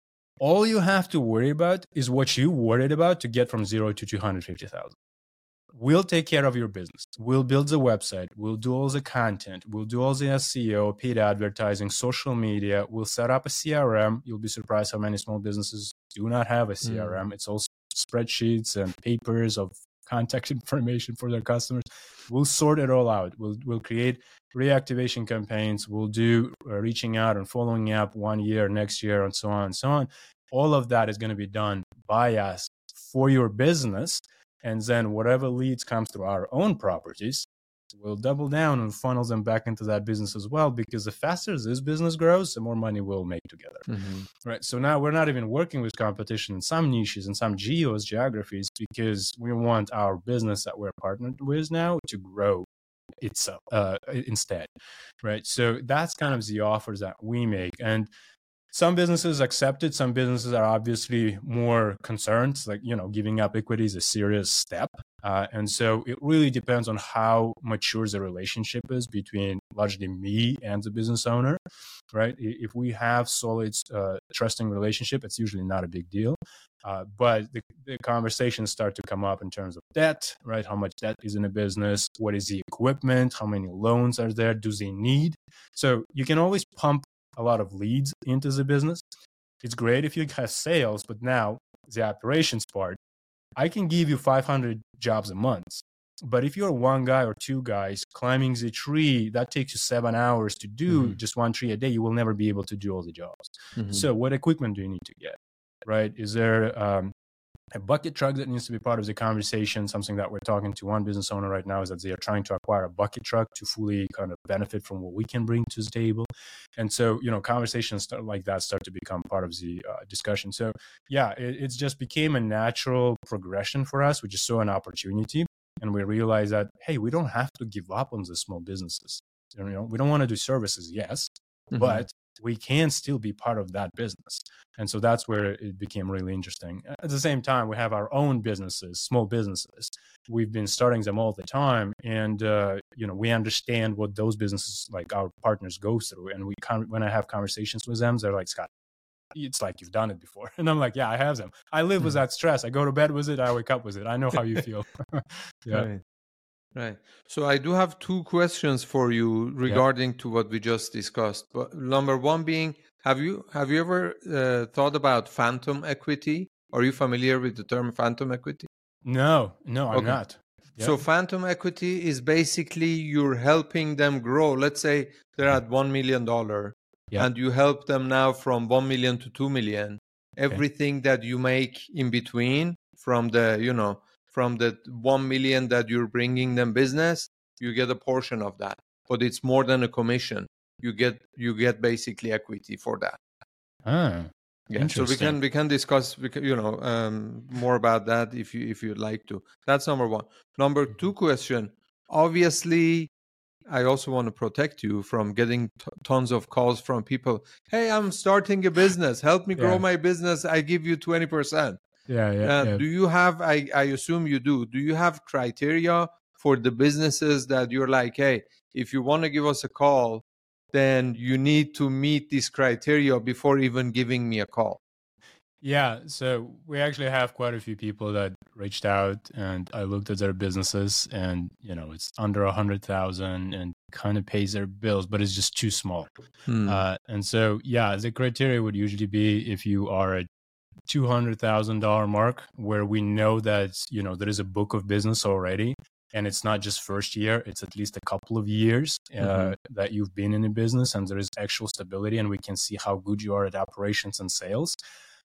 All you have to worry about is what you worried about to get from zero to two hundred fifty thousand. We'll take care of your business. We'll build the website. We'll do all the content. We'll do all the S E O, paid advertising, social media. We'll set up a C R M. You'll be surprised how many small businesses do not have a C R M. Mm. It's all spreadsheets and papers of contact information for their customers. We'll sort it all out. We'll we'll create reactivation campaigns. We'll do uh, reaching out and following up one year, next year, and so on and so on. All of that is going to be done by us for your business. And then whatever leads comes through our own properties, we'll double down and funnel them back into that business as well, because the faster this business grows, the more money we'll make together. Mm-hmm. Right. So now we're not even working with competition in some niches, in some geos, geographies, because we want our business that we're partnered with now to grow itself uh, instead. Right. So that's kind of the offers that we make. And some businesses accept it. Some businesses are obviously more concerned, like, you know, giving up equity is a serious step. Uh, and so it really depends on how mature the relationship is between largely me and the business owner, right? If we have solid, uh, trusting relationship, it's usually not a big deal. Uh, but the, the conversations start to come up in terms of debt, right? How much debt is in a business? What is the equipment? How many loans are there? Do they need? So you can always pump a lot of leads into the business. It's great if you have sales, but now the operations part, I can give you five hundred jobs a month. But if you're one guy or two guys climbing the tree, that takes you seven hours to do mm-hmm. just one tree a day. You will never be able to do all the jobs. Mm-hmm. So what equipment do you need to get, right? Is there um, a bucket truck that needs to be part of the conversation? Something that we're talking to one business owner right now is that they are trying to acquire a bucket truck to fully kind of benefit from what we can bring to the table. And so, you know, conversations start like that start to become part of the uh, discussion. So yeah, it, it's just became a natural progression for us. We just saw an opportunity and we realized that, hey, we don't have to give up on the small businesses. You know, we don't want to do services, yes, mm-hmm. but we can still be part of that business. And so that's where it became really interesting. At the same time, we have our own businesses, small businesses. We've been starting them all the time. And, uh, you know, we understand what those businesses, like our partners, go through. And we con- when I have conversations with them, they're like, Scott, it's like you've done it before. And I'm like, yeah, I have them. I live mm-hmm. with that stress. I go to bed with it. I wake up with it. I know how you feel. yeah. Right. Right. So I do have two questions for you regarding yeah. to what we just discussed. But number one being, have you have you ever uh, thought about phantom equity? Are you familiar with the term phantom equity? No, no, I'm okay. not. Yep. So phantom equity is basically you're helping them grow. Let's say they're at one million dollars yep. and you help them now from one million to two million. Everything okay. that you make in between from the, you know, from the one million that you're bringing them business, you get a portion of that, but it's more than a commission. You get you get basically equity for that. Ah, yeah. So we can we can discuss we can, you know um, more about that if you if you'd like to. That's number one. Number two question. Obviously, I also want to protect you from getting t- tons of calls from people. Hey, I'm starting a business. Help me grow yeah. my business. I give you twenty percent. Yeah, yeah, uh, yeah. Do you have, I, I assume you do, do you have criteria for the businesses that you're like, hey, if you want to give us a call, then you need to meet these criteria before even giving me a call? Yeah, so we actually have quite a few people that reached out and I looked at their businesses and, you know, it's under a hundred thousand and kind of pays their bills, but it's just too small. Hmm. Uh, and so, yeah, the criteria would usually be if you are a two hundred thousand dollars mark where we know that, you know, there is a book of business already and it's not just first year, it's at least a couple of years uh, mm-hmm. that you've been in a business and there is actual stability and we can see how good you are at operations and sales.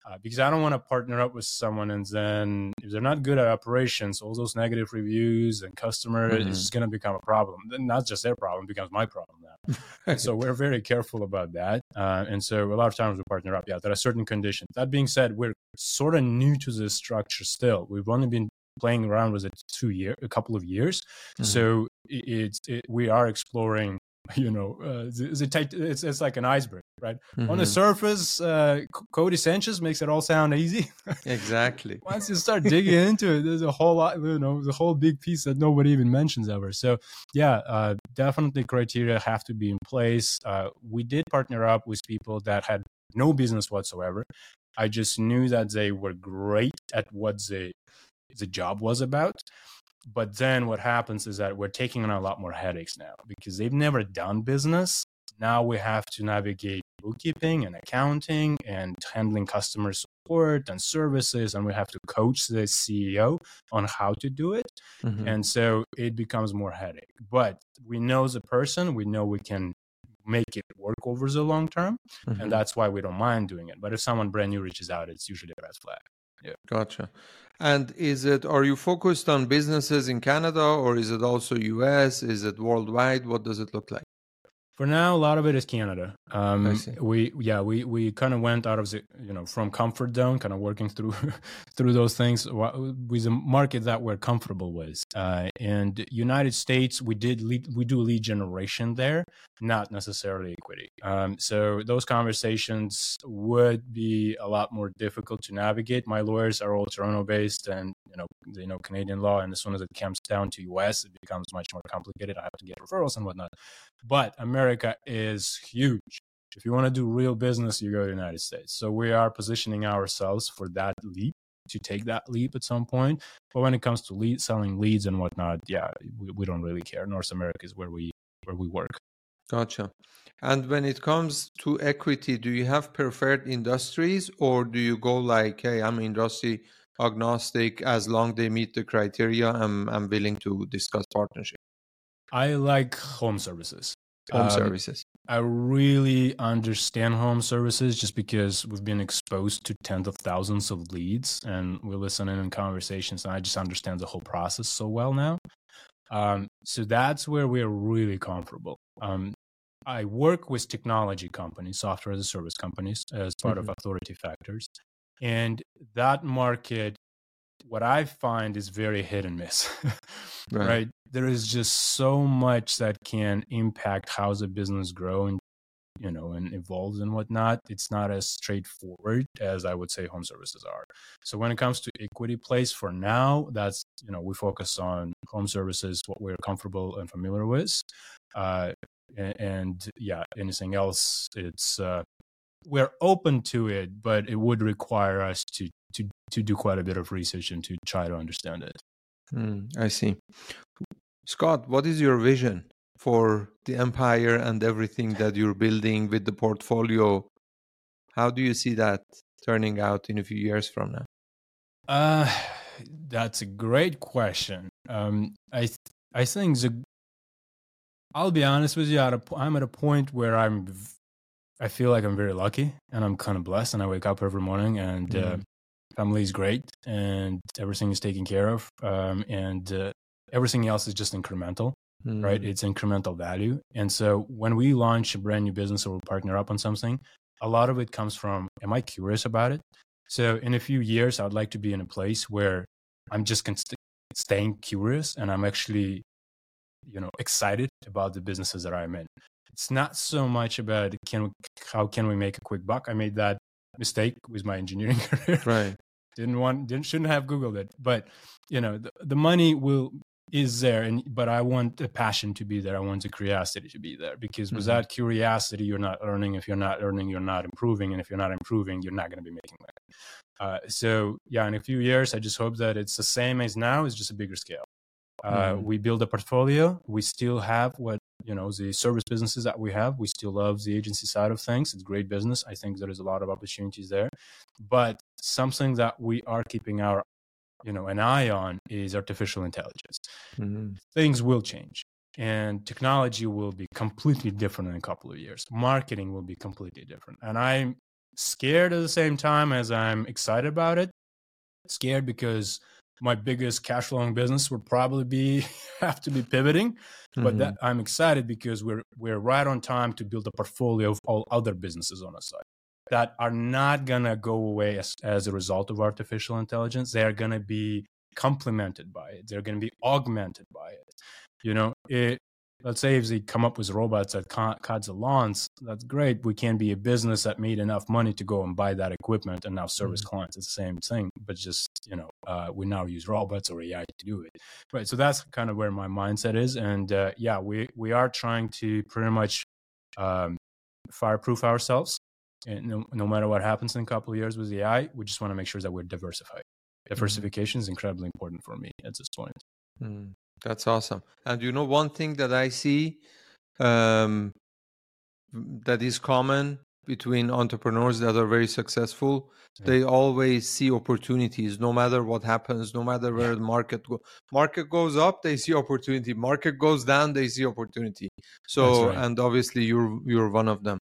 Uh, because I don't want to partner up with someone and then if they're not good at operations, all those negative reviews and customer Mhm. is going to become a problem. Then not just their problem, it becomes my problem now. And so we're very careful about that. Uh, and so a lot of times we partner up. Yeah, there are certain conditions. That being said, we're sort of new to this structure still. We've only been playing around with it two year, a couple of years. Mhm. So it, it's it, we are exploring. You know, uh, the, the tech, it's it's like an iceberg, right? On the Mhm. surface, uh, C- Cody Sanchez makes it all sound easy. Exactly. Once you start digging into it, there's a whole lot, you know, the whole big piece that nobody even mentions ever. So, yeah, uh, definitely criteria have to be in place. Uh, we did partner up with people that had no business whatsoever. I just knew that they were great at what they, the job was about. But then what happens is that we're taking on a lot more headaches now because they've never done business. Now we have to navigate bookkeeping and accounting and handling customer support and services. And we have to coach the C E O on how to do it. Mhm. And so it becomes more headache. But we know the person, we know we can make it work over the long term. Mhm. And that's why we don't mind doing it. But if someone brand new reaches out, it's usually a red flag. Gotcha. And is it, are you focused on businesses in Canada or is it also U S? Is it worldwide? What does it look like? For now, a lot of it is Canada. Um, I see. we yeah we we kind of went out of the you know from comfort zone, kind of working through through those things with a market that we're comfortable with. Uh, and United States, we did lead, we do lead generation there, not necessarily equity. Um, so those conversations would be a lot more difficult to navigate. My lawyers are all Toronto based, and you know they know Canadian law, and as soon as it comes down to U S, it becomes much more complicated. I have to get referrals and whatnot. But America is huge. If you want to do real business, you go to the United States. So we are positioning ourselves for that leap, to take that leap at some point. But when it comes to lead, selling leads and whatnot, yeah, we, we don't really care. North America is where we where we work. Gotcha. And when it comes to equity, do you have preferred industries or do you go like, hey, I'm industry agnostic, as long they meet the criteria, I'm I'm willing to discuss partnership? I like home services. Home Um, services. I really understand home services just because we've been exposed to tens of thousands of leads and we listen in on conversations and I just understand the whole process so well now. Um, so that's where we're really comfortable. Um, I work with technology companies, software as a service companies, as part Mhm. of Authority Factors. And that market, what I find is very hit and miss, Right. right? There is just so much that can impact how the business grow and, you know, and evolves and whatnot. It's not as straightforward as I would say home services are. So when it comes to equity plays for now, that's, you know, we focus on home services, what we're comfortable and familiar with. Uh, and, and yeah, anything else, it's, uh, we're open to it, but it would require us to to to do quite a bit of research and to try to understand it. Mm, I see. Scott, what is your vision for the empire and everything that you're building with the portfolio? How do you see that turning out in a few years from now? Uh, that's a great question. Um, I th- I think the I'll be honest with you. At a, I'm at a point where I'm I feel like I'm very lucky and I'm kind of blessed, and I wake up every morning and Mm. uh, family is great and everything is taken care of, um, and uh, everything else is just incremental. Right? Mm. It's incremental value. And so when we launch a brand new business or we partner up on something, a lot of it comes from, am I curious about it? So in a few years, I'd like to be in a place where I'm just const- staying curious and I'm actually, you know, excited about the businesses that I'm in. It's not so much about can we, how can we make a quick buck. I made that mistake with my engineering career. Right. didn't want, didn't, shouldn't have Googled it, but you know, the, the money will, is there, and but I want the passion to be there. I want the curiosity to be there, because Mhm. without curiosity, you're not learning. If you're not learning, you're not improving, and if you're not improving, you're not going to be making money. Uh, so yeah, in a few years, I just hope that it's the same as now. It's just a bigger scale. Uh, Mhm. We build a portfolio. We still have what you know the service businesses that we have. We still love the agency side of things. It's great business. I think there is a lot of opportunities there, but something that we are keeping our you know an eye on is artificial intelligence. Mhm. Things will change and technology will be completely different in a couple of years. Marketing will be completely different, and I'm scared at the same time as I'm excited about it. Scared because my biggest cash flowing business would probably be have to be pivoting, mm-hmm. but that I'm excited because we're we're right on time to build a portfolio of all other businesses on our side that are not gonna go away as, as a result of artificial intelligence. They are gonna be complemented by it. They're gonna be augmented by it. You know, it. Let's say if they come up with robots that cuts the lawns, that's great. We can be a business that made enough money to go and buy that equipment and now service mm-hmm. clients. It's the same thing, but just, you know, uh, we now use robots or A I to do it. Right. So that's kind of where my mindset is. And uh, yeah, we, we are trying to pretty much um, fireproof ourselves. And no, no matter what happens in a couple of years with A I, we just want to make sure that we're diversified. Diversification mm-hmm. is incredibly important for me at this point. Mm. That's awesome. And you know, one thing that I see um, that is common between entrepreneurs that are very successful, yeah. they always see opportunities no matter what happens, no matter where yeah. the market goes. Market goes up, they see opportunity. Market goes down, they see opportunity. So, right. and obviously you're you're one of them.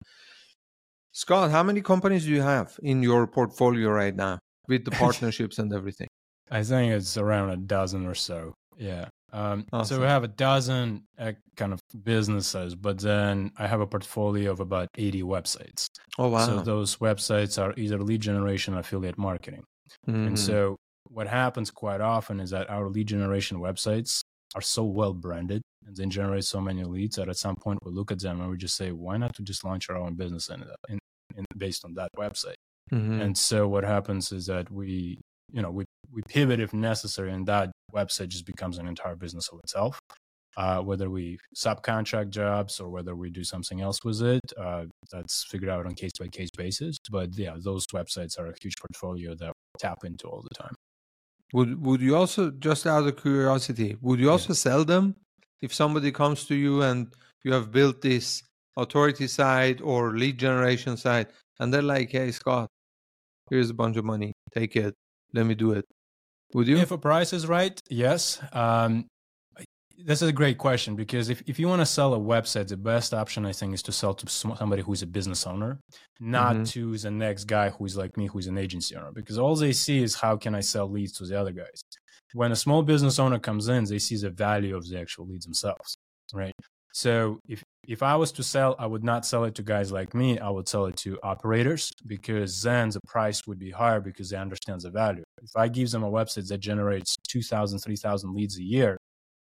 Scott, how many companies do you have in your portfolio right now with the partnerships and everything? I think it's around a dozen or so. Yeah. Um, awesome. So we have a dozen uh, kind of businesses, but then I have a portfolio of about eighty websites. Oh, wow. So those websites are either lead generation or affiliate marketing. Mm-hmm. And so what happens quite often is that our lead generation websites are so well branded and they generate so many leads that at some point we look at them and we just say, why not to just launch our own business in, in, in based on that website? Mm-hmm. And so what happens is that we, you know, we, we pivot if necessary, and that website just becomes an entire business of itself. Uh, whether we subcontract jobs or whether we do something else with it, uh, that's figured out on case by case basis. But yeah, those websites are a huge portfolio that we tap into all the time. Would Would you also, just out of curiosity, would you also yeah. sell them if somebody comes to you and you have built this authority side or lead generation side, and they're like, "Hey, Scott, here's a bunch of money, take it, let me do it." Would you? If a price is right, yes. Um, this is a great question because if, if you want to sell a website, the best option, I think, is to sell to somebody who's a business owner, not mm-hmm. to the next guy who's like me, who's an agency owner, because all they see is how can I sell leads to the other guys. When a small business owner comes in, they see the value of the actual leads themselves, right? So if if I was to sell, I would not sell it to guys like me. I would sell it to operators because then the price would be higher because they understand the value. If I give them a website that generates two thousand, three thousand leads a year,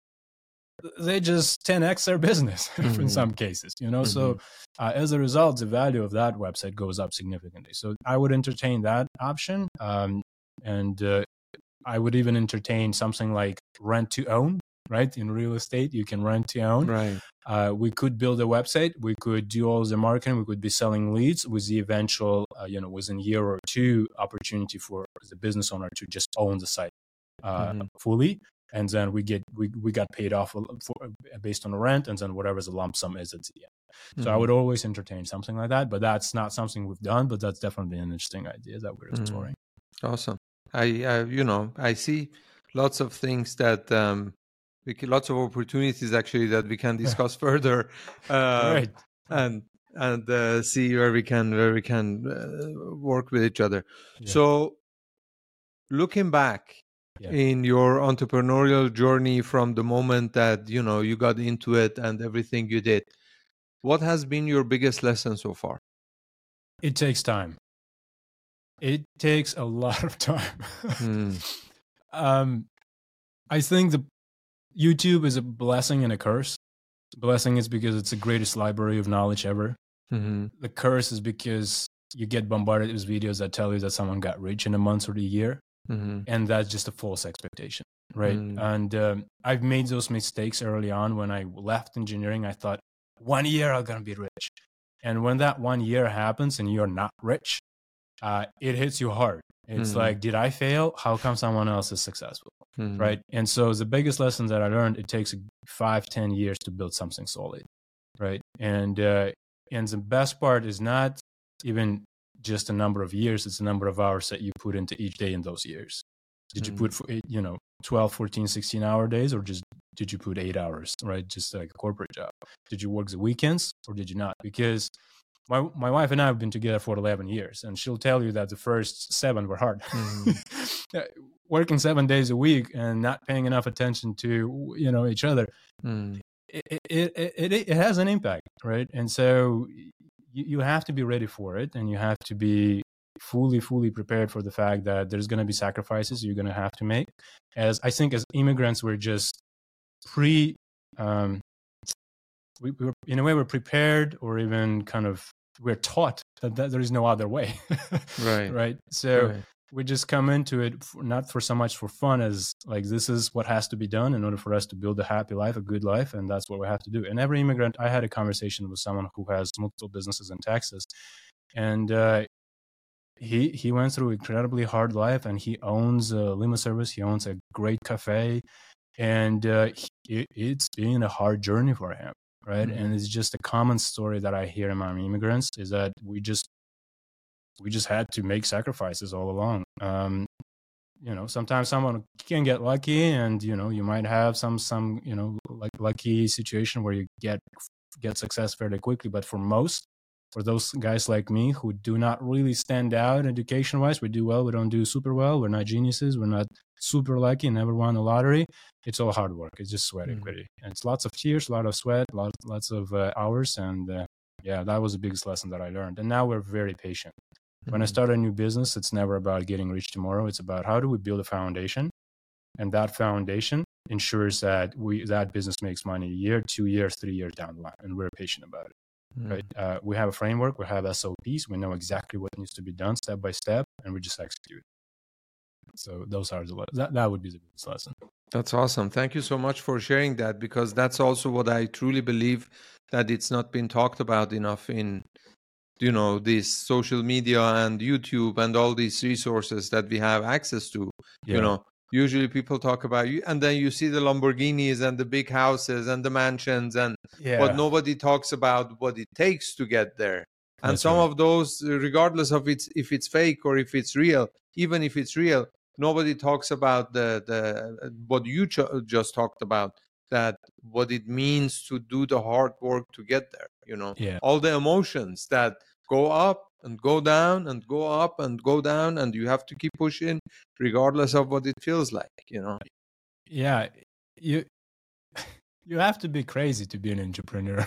they just ten x their business mm-hmm. in some cases, you know? Mm-hmm. So uh, as a result, the value of that website goes up significantly. So I would entertain that option. Um, and uh, I would even entertain something like rent to own. Right? In real estate, you can rent to own. Right. Uh, we could build a website. We could do all the marketing. We could be selling leads with the eventual, uh, you know, within a year or two, opportunity for the business owner to just own the site uh, mm-hmm. fully. And then we get we, we got paid off for, based on the rent, and then whatever the lump sum is at the end. Mm-hmm. So I would always entertain something like that, but that's not something we've done. But that's definitely an interesting idea that we're exploring. Mm-hmm. Awesome. I, uh, you know, I see lots of things that. Um, We can, lots of opportunities actually that we can discuss further, uh, right? And and uh, see where we can where we can uh, work with each other. Yeah. So, looking back yeah. in your entrepreneurial journey from the moment that you know you got into it and everything you did, what has been your biggest lesson so far? It takes time. It takes a lot of time. mm. um, I think the YouTube is a blessing and a curse. The blessing is because it's the greatest library of knowledge ever. Mm-hmm. The curse is because you get bombarded with videos that tell you that someone got rich in a month or a year. Mm-hmm. And that's just a false expectation, right? Mm-hmm. And um, I've made those mistakes early on. When I left engineering, I thought, one year I'm going to be rich. And when that one year happens and you're not rich, uh, it hits you hard. It's mm-hmm. like, did I fail? How come someone else is successful? Mm-hmm. Right. And so the biggest lesson that I learned, it takes five, ten years to build something solid. Right. And, uh, and the best part is not even just a number of years. It's the number of hours that you put into each day in those years. Did mm-hmm. you put, you know, twelve, fourteen, sixteen hour days, or just did you put eight hours, right? Just like a corporate job. Did you work the weekends or did you not? Because my my wife and I have been together for eleven years, and she'll tell you that the first seven were hard. Mm-hmm. Working seven days a week and not paying enough attention to, you know, each other, mm. it, it, it, it, it has an impact, right? And so you, you have to be ready for it, and you have to be fully, fully prepared for the fact that there's going to be sacrifices you're going to have to make. As I think as immigrants, we're just pre, um, we, we were, in a way, we're prepared, or even kind of we're taught that, that there is no other way. Right. Right. So right. we just come into it for, not for so much for fun as like, this is what has to be done in order for us to build a happy life, a good life. And that's what we have to do. And every immigrant, I had a conversation with someone who has multiple businesses in Texas, and uh, he, he went through an incredibly hard life, and he owns a limo service. He owns a great cafe, and uh, he, it's been a hard journey for him. Right. Mm-hmm. And it's just a common story that I hear among immigrants is that we just, we just had to make sacrifices all along. Um, you know, sometimes someone can get lucky, and, you know, you might have some, some, you know, like lucky situation where you get, get success fairly quickly. But for most, for those guys like me who do not really stand out education wise, we do well, we don't do super well. We're not geniuses. We're not super lucky, never won a lottery. It's all hard work. It's just sweat equity. Mm-hmm. And it's lots of tears, a lot of sweat, lots, lots of uh, hours. And uh, yeah, that was the biggest lesson that I learned. And now we're very patient. When I start a new business, it's never about getting rich tomorrow. It's about how do we build a foundation, and that foundation ensures that we that business makes money a year, two years, three years down the line, and we're patient about it. Mm. Right? Uh, we have a framework, we have S O Ps, we know exactly what needs to be done step by step, and we just execute. So those are the that that would be the biggest lesson. That's awesome. Thank you so much for sharing that, because that's also what I truly believe, that it's not been talked about enough in, you know, this social media and YouTube and all these resources that we have access to. Yeah. You know, usually people talk about you, and then you see the Lamborghinis and the big houses and the mansions, and yeah. but nobody talks about what it takes to get there. And That's some right. of those, regardless of it's if it's fake or if it's real, even if it's real, nobody talks about the the what you ch- just talked about, that what it means to do the hard work to get there. You know, yeah. all the emotions that go up and go down and go up and go down, and you have to keep pushing regardless of what it feels like, you know. Yeah, you you have to be crazy to be an entrepreneur.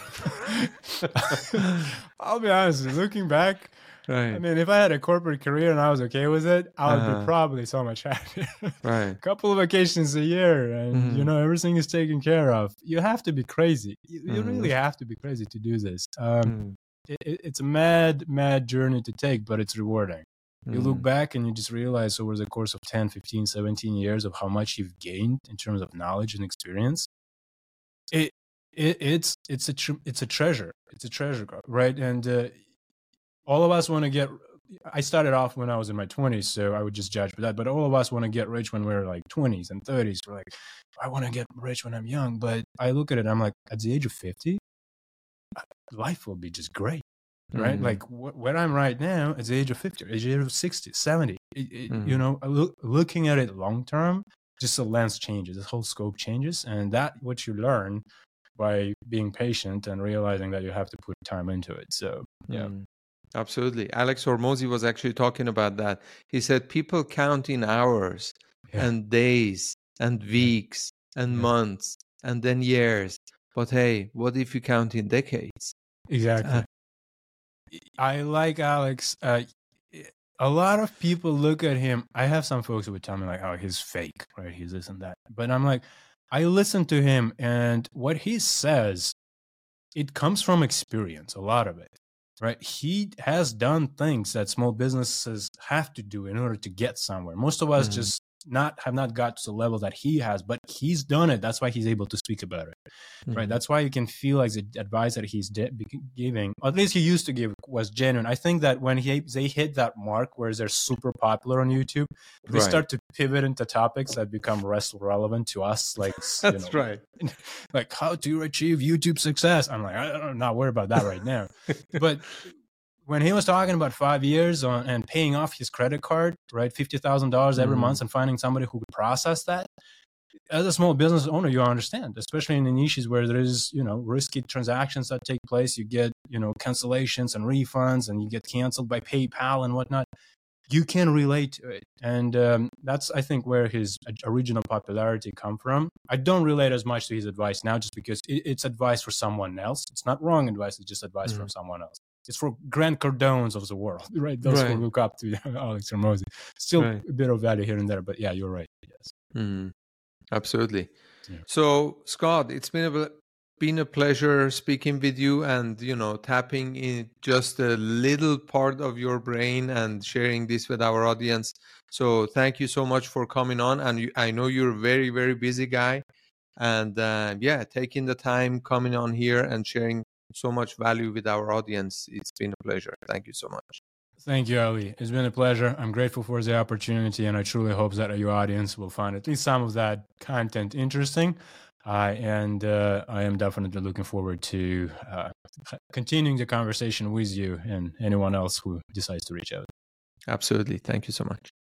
I'll be honest, looking back, right. I mean, if I had a corporate career and I was okay with it, I would uh-huh. be probably so much happier. Right. A couple of vacations a year, and mm-hmm. you know, everything is taken care of. You have to be crazy. You, mm-hmm. you really have to be crazy to do this. Um, mm-hmm. It, it's a mad, mad journey to take, but it's rewarding. Mm. You look back and you just realize over the course of ten, fifteen, seventeen years of how much you've gained in terms of knowledge and experience. It, it it's it's a tr- it's a treasure. It's a treasure, right? And uh, all of us want to get. I started off when I was in my twenties, so I would just judge for that. But all of us want to get rich when we're like twenties and thirties. We're like, I want to get rich when I'm young. But I look at it, I'm like, at the age of fifty, life will be just great, right? Mm-hmm. Like wh- where I'm right now at the age of fifty, at the age of sixty, seventy, it, it, mm-hmm. you know, look, looking at it long term, just the lens changes, the whole scope changes. And that what you learn by being patient and realizing that you have to put time into it. So, yeah. Mm-hmm. Absolutely. Alex Hormozi was actually talking about that. He said people count in hours yeah. and days and weeks and yeah. months and then years. But hey, what if you count in decades? Exactly. Uh, I like Alex. Uh, a lot of people look at him. I have some folks who would tell me like, oh, he's fake, right? He's this and that. But I'm like, I listen to him, and what he says, it comes from experience, a lot of it, right? He has done things that small businesses have to do in order to get somewhere. Most of us mm-hmm. just not have not got to the level that he has, but he's done it. That's why he's able to speak about it, mm-hmm. right? That's why you can feel like the advice that he's de- giving, or at least he used to give, was genuine. I think that when he they hit that mark where they're super popular on YouTube, they right. start to pivot into topics that become less relevant to us. Like, that's you know, right. Like how to achieve YouTube success. I'm like, I'm not worried about that right now. But when he was talking about five years on and paying off his credit card, right, fifty thousand dollars every mm. month, and finding somebody who would process that, as a small business owner, you understand, especially in the niches where there is, you know, risky transactions that take place. You get, you know, cancellations and refunds, and you get canceled by PayPal and whatnot. You can relate to it. And um, that's, I think, where his original popularity come from. I don't relate as much to his advice now, just because it, it's advice for someone else. It's not wrong advice. It's just advice mm. from someone else. It's for Grant Cardones of the world, right? Those right. who look up to Alex Hormozi. Still right. a bit of value here and there, but yeah, you're right. Yes. Mm. Absolutely. Yeah. So, Scott, it's been a been a pleasure speaking with you, and you know, tapping in just a little part of your brain and sharing this with our audience. So, thank you so much for coming on. And you, I know you're a very, very busy guy, and uh, yeah, taking the time coming on here and sharing so much value with our audience. It's been a pleasure. Thank you so much. Thank you, Ali. It's been a pleasure. I'm grateful for the opportunity, and I truly hope that your audience will find at least some of that content interesting. Uh, and uh, I am definitely looking forward to uh, continuing the conversation with you and anyone else who decides to reach out. Absolutely. Thank you so much.